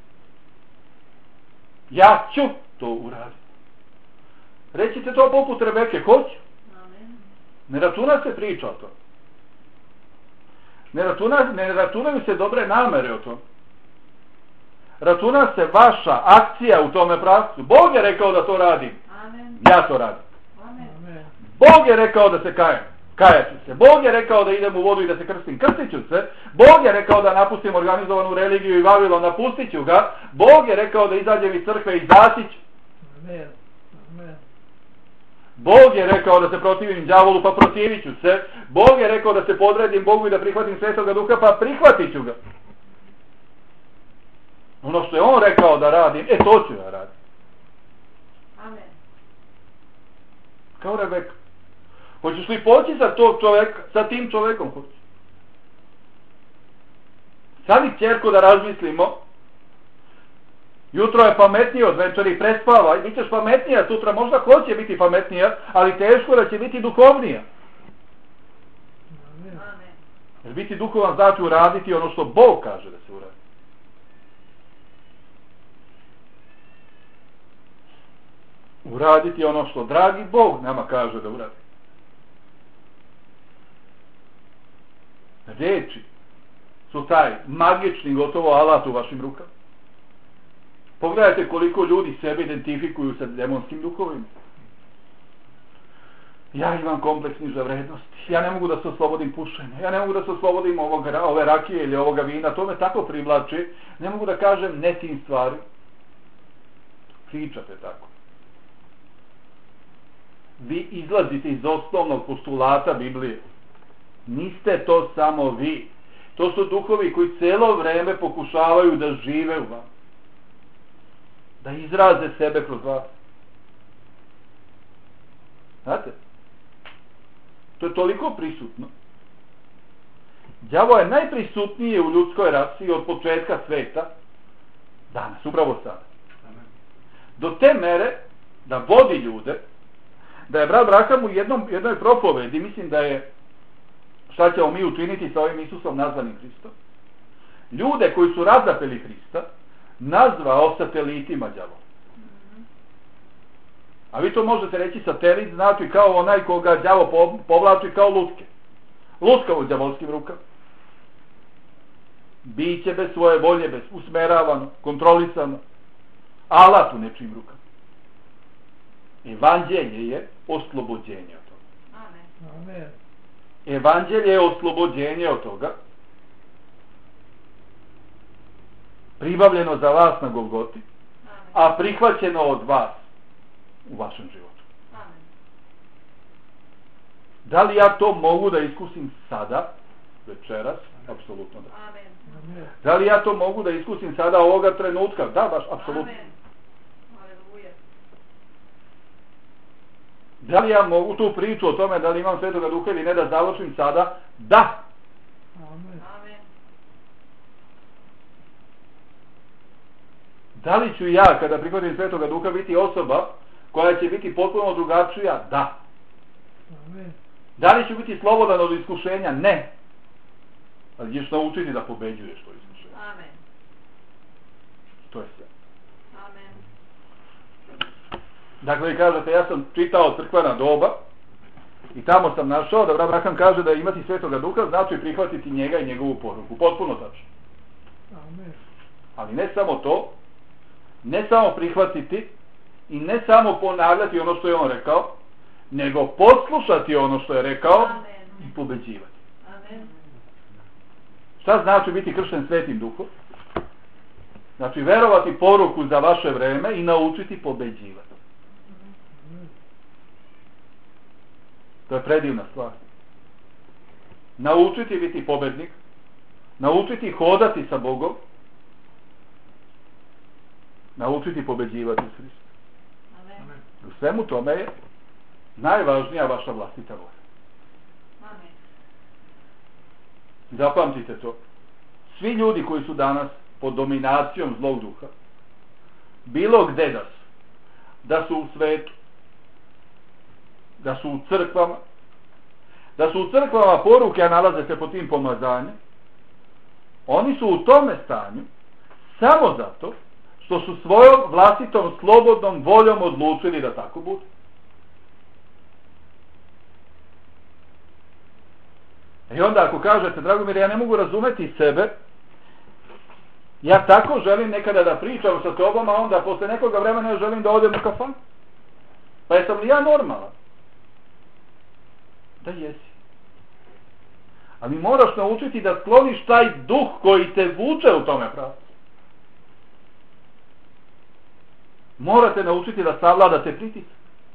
A: Ja ću to uraditi. Recite to poput Rebeke, hoću.
C: Amen.
A: Ne računa se priča o tom. Ne, računa, ne računaju se dobre namere o tom. Računa se vaša akcija u tome pravcu. Bog je rekao da to radim.
C: Amen.
A: Ja to radim.
C: Amen.
B: Amen.
A: Bog je rekao da se kajem. Kajat ću se. Bog je rekao da idem u vodu i da se krstim. Krstit ću se. Bog je rekao da napustim organizovanu religiju i Vavilon. Napustit ću ga. Bog je rekao da izađem iz crkve i izaći ću.
B: Amen. Amen.
A: Bog je rekao da se protivim đavolu, pa protivit ću se. Bog je rekao da se podredim Bogu i da prihvatim Svetoga Duha, pa prihvatit ću ga. Ono što je on rekao da radim, e to ću ja radim.
C: Amen.
A: Kao Rebeka. Hoćeš li poći sa tog čoveka, sa tim čovekom hoćeš? Sad i ćerko da razmislimo. Jutro je pametnije od večeri, prespava, bit ćeš pametnija sutra, možda hoće biti pametnija, ali teško da će biti duhovnija.
B: Amen.
C: Amen.
A: Jer biti duhovan znači uraditi ono što Bog kaže da se uradi. Uraditi ono što dragi Bog nama kaže da uradi. Riječi su taj magični gotovo alat u vašim rukama. Pogledajte koliko ljudi sebe identifikuju sa demonskim duhovima. Ja imam kompleks niže vrednosti. Ja ne mogu da se oslobodim pušenja. Ja ne mogu da se oslobodim ovog, ove rakije ili ovoga vina. To me tako privlači. Ne mogu da kažem ne tim stvari. Pričate tako. Vi izlazite iz osnovnog postulata Biblije. Niste to samo vi. To su duhovi koji cijelo vreme pokušavaju da žive u vam. Da izraze sebe kroz vas. Znate? To je toliko prisutno. Đavo je najprisutnije u ljudskoj rasi od početka sveta danas, upravo sada. Do te mere da vodi ljude, da je brat Braham u jednom, jednoj propovedi, mislim da je šta ćemo mi učiniti sa ovim Isusom nazvanim Hristom, ljude koji su razapeli Hrista nazvao satelitima đavola. A vi to možete reći satelit, znači kao onaj koga đavo povlači kao lutke. Lutka u đavolskim rukama. Biće bez svoje volje, bez usmeravano, kontrolisano. Alat u nečijim rukama. Evanđelje je oslobođenje od toga.
C: Amen.
B: Amen.
A: Evanđelje je oslobođenje od toga. Pribavljeno za vas na Golgoti,
C: Amen.
A: a prihvaćeno od vas u vašem životu.
C: Amen.
A: Da li ja to mogu da iskusim sada, večeras? Apsolutno da.
C: Amen.
B: Amen.
A: Da li ja to mogu da iskusim sada ovoga trenutka? Da, baš, apsolutno.
C: Amen. Aleluja.
A: Da li ja mogu tu priču o tome da li imam Svetoga Duha ili ne da završim sada? Da.
B: Amen.
C: Amen.
A: Da li ću ja, kada prihvatim Svetoga Duha, biti osoba koja će biti potpuno drugačija? Da.
B: Amen.
A: Da li ću biti slobodan od iskušenja? Ne. Ali ćeš naučiti da pobeđuješ to iskušenje.
C: Amen.
A: To je sve.
C: Amen.
A: Dakle, vi kažete, ja sam čitao crkvena doba i tamo sam našao da Abraham kaže da imati Svetoga Duha znači prihvatiti njega i njegovu poruku. Potpuno tačno.
B: Amen.
A: Ali ne samo to, ne samo prihvatiti i ne samo ponavljati ono što je on rekao, nego poslušati ono što je rekao
C: Amen.
A: i pobeđivati.
C: Amen.
A: Šta znači biti kršten Svetim Duhom? Znači verovati poruku za vaše vreme i naučiti pobeđivati.
B: Amen.
A: To je predivna stvar. Naučiti biti pobednik, naučiti hodati sa Bogom, naučiti pobeđivati s Hristom.
C: Amen.
A: U svemu tome je najvažnija vaša vlastita volja.
C: Amen.
A: Zapamtite to. Svi ljudi koji su danas pod dominacijom zlog duha, bilo gde da su, da su u svetu, da su u crkvama, da su u crkvama poruke, a nalaze se pod tim pomazanjem, oni su u tome stanju samo zato što su svojom vlastitom slobodnom voljom odlučili da tako bude. I onda ako kažete, Dragomir, ja ne mogu razumeti sebe, ja tako želim nekada da pričam sa tobom, a onda posle nekoga vremena želim da odem u kafan. Pa jesam li ja normalan? Da jesi. Ali moraš naučiti da skloniš taj duh koji te vuče u tome pravcu. Morate naučiti da savladate pritisak.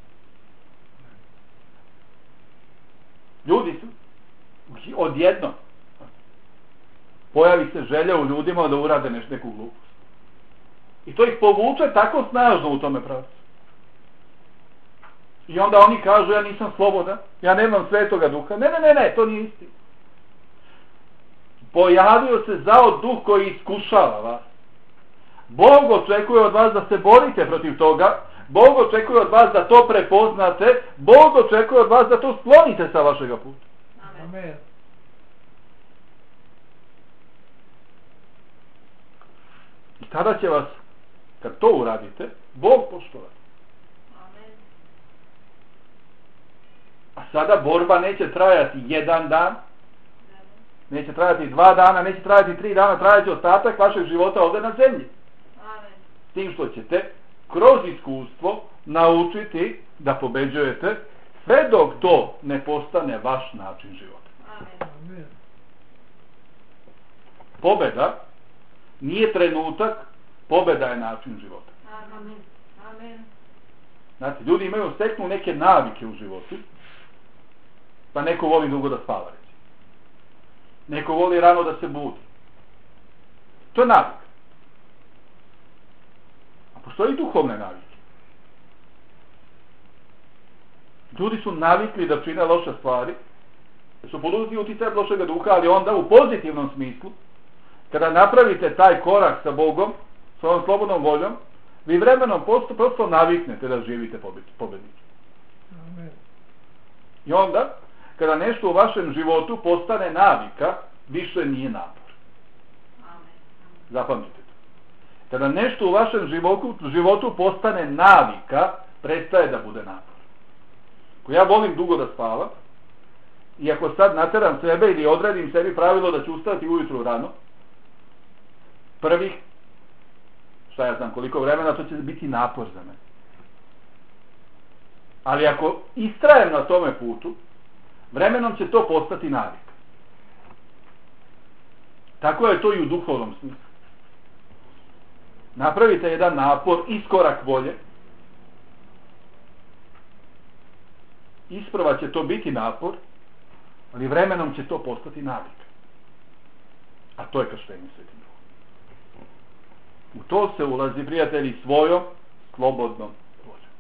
A: Ljudi su odjedno pojavi se želja u ljudima da urade nešto, neku glupost. I to ih povuče tako snažno u tome pravcu. I onda oni kažu, ja nisam slobodan, ja nemam Svetoga Duha. Ne, ne, ne, ne, to nije istina. Pojavio se zao duh koji iskušava vas. Bog očekuje od vas da se borite protiv toga. Bog očekuje od vas da to prepoznate. Bog očekuje od vas da to sklonite sa vašega puta.
C: Amen.
B: Amen.
A: I tada će vas, kad to uradite, Bog poštovati.
C: Amen.
A: A sada borba neće trajati jedan dan, neće trajati dva dana, neće trajati tri dana, trajaće ostatak vašeg života ovdje na zemlji.
C: Amen.
A: S tim što ćete kroz iskustvo naučiti da pobeđujete sve dok to ne postane vaš način života.
C: Amen.
B: Amen.
A: Pobeda nije trenutak, pobeda je način života.
C: Amen. Amen.
A: Znate, ljudi imaju steknu neke navike u životu, pa neko voli dugo da spava, reći. Neko voli rano da se budi. To je navik. A postoji duhovne navike. Ljudi su navikli da čine loše stvari, su poduzeti utjecaj lošega duha, ali onda u pozitivnom smislu, kada napravite taj korak sa Bogom, sa ovom slobodnom voljom, vi vremenom prosto, prosto naviknete da živite pobednici.
B: Amen.
A: I onda, kada nešto u vašem životu postane navika, više nije napor.
C: Amen.
A: Zapamtite to. Kada nešto u vašem životu, životu postane navika, prestaje da bude napor. Ako ja volim dugo da spavam, i ako sad nateram sebe ili odredim sebi pravilo da ću ustati ujutru rano, prvih, šta ja znam koliko vremena, to će biti napor za mene. Ali ako istrajem na tome putu, vremenom će to postati navika. Tako je to i u duhovnom smislu. Napravite jedan napor, iskorak volje, isprva će to biti napor, ali vremenom će to postati navika. A to je krštenje Svetim Duhom. U to se ulazi, prijatelji, svojom slobodnom voljom.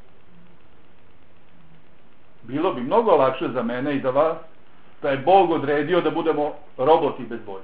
A: Bilo bi mnogo lakše za mene i za vas da je Bog odredio da budemo roboti bez volje.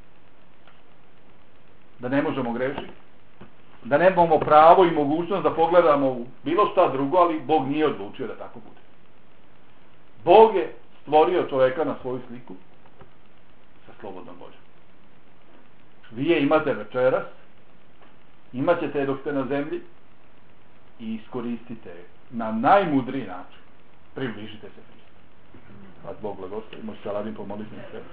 A: Da ne možemo grešiti. Da nemamo pravo i mogućnost da pogledamo u bilo šta drugo, ali Bog nije odlučio da tako bude. Bog je stvorio čovjeka na svoju sliku sa slobodnom voljom. Vi je imate večeras, imat ćete je dok ste na zemlji i iskoristite je na najmudriji način. Približite se Hristu. Kad Bog blagoslovi, može se radim pomoliti na sve.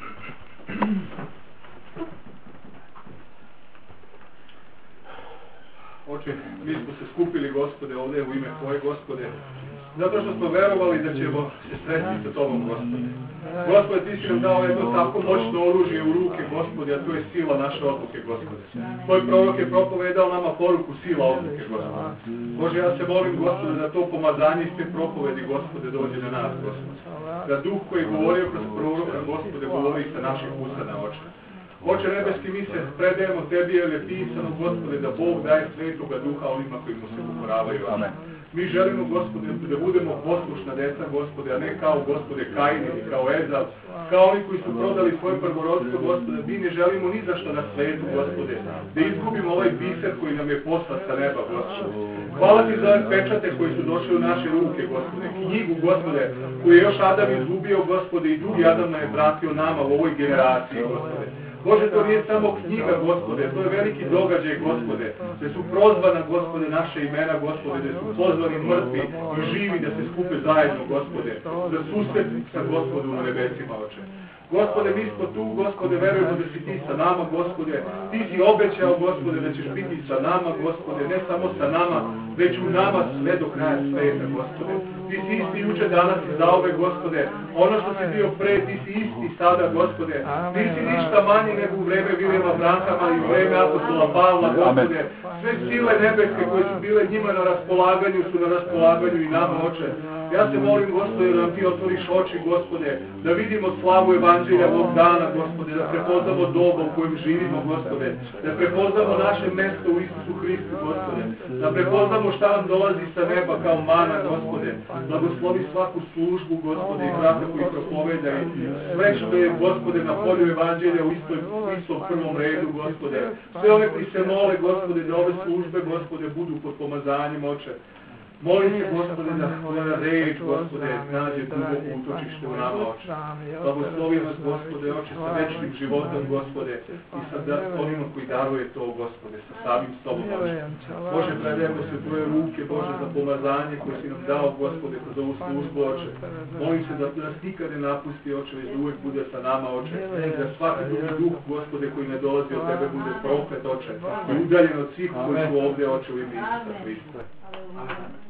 D: Oče, mi smo se skupili, Gospode, ovdje u ime Tvoje, Gospode, zato što smo verovali da ćemo se sretiti sa Tobom, Gospode. Gospode, Ti si nam dao jedno tako moćno oružje u ruke, Gospode, a to je sila naše odluke, Gospode. Tvoj prorok je propovedao nama poruku sila odluke, Gospode. Bože, ja se molim, Gospode, da to pomazanje iz te propovedi, Gospode, dođe na nas, Gospode. Da duh koji je govorio kroz proroka, Gospode, govori sa naših usta na oče. Oče nebeski, mi se predajemo Tebi, jer je pisano, Gospode, da Bog daje svetoga duha onima koji mu se pokoravaju.
A: Amen.
D: Mi želimo, Gospode, da budemo poslušna deca, Gospode, a ne kao, Gospode, Kain ili kao Ezav, kao oni koji su prodali svoje prvorodstvo, Gospode. Mi ne želimo ni za što na svetu, Gospode, da izgubimo ovaj biser koji nam je poslat sa neba, Gospode. Hvala Ti za ove pečate koji su došli u naše ruke, Gospode, knjigu, Gospode, koju je još Adam izgubio, Gospode, i drugi Adam nam je vratio nama u ovoj generaciji, Gospode. Bože, to nije samo knjiga, Gospode, to je veliki događaj, Gospode, da su prozvana, Gospode, naše imena, Gospode, da su pozvani mrtvi i živi da se skupe zajedno, Gospode, da susretni sa Gospodom u nebesima, Oče. Gospode, mi smo tu, Gospode, verujemo da si Ti sa nama, Gospode, Ti si obećao, Gospode, da ćeš biti sa nama, Gospode, ne samo sa nama, već u nama sve do kraja sveta, Gospode. Ti si isti juče, danas i zaove, Gospode. Ono što si bio pre, Ti si isti sada, Gospode. Nisi ništa manji nego u vreme Vilijama Brankama i u vreme apostola Pavla, Gospode. Sve sile nebeske koje su bile njima na raspolaganju su na raspolaganju i nama, Oče. Ja se molim, Gospode, da nam Ti otvoriš oči, Gospode, da vidimo slavu evanđelja ovog dana, Gospode, da prepoznamo dobu u kojem živimo, Gospode, da prepoznamo naše mesto u Isusu Hristu, Gospode, da prepoznamo šta nam dolazi sa neba kao mana, Gospode. Blagoslovi svaku službu, Gospode, i brata koji propoveda i sve što je, Gospode, na polju evanđelja u istoj, istom prvom redu, Gospode. Sve one koji se mole, Gospode, da ove službe, Gospode, budu pod pomazanjem, Oče. Molim se, Gospode, da Tvoja reč, Gospode, nađe duboko utočište u nama, Oče. Blagoslovi nas, Gospode, Oče, sa večnim životom, Gospode, i sa onima koji daruje to, Gospode, sa samim s Tobom, Oče. Bože, predajemo se u Tvoje ruke, Bože, za pomazanje koje si nam dao, Gospode, kroz ovu službu, Oče. Molim se da nas nikad ne napusti, Oče, već da uvek bude sa nama, Oče. Da svaki drugi duh, Gospode, koji ne dolazi od Tebe, bude proklet, Oče. I udaljen od svih koji su ovdje, Oče, u ime Isusa Hrista.
C: Amen.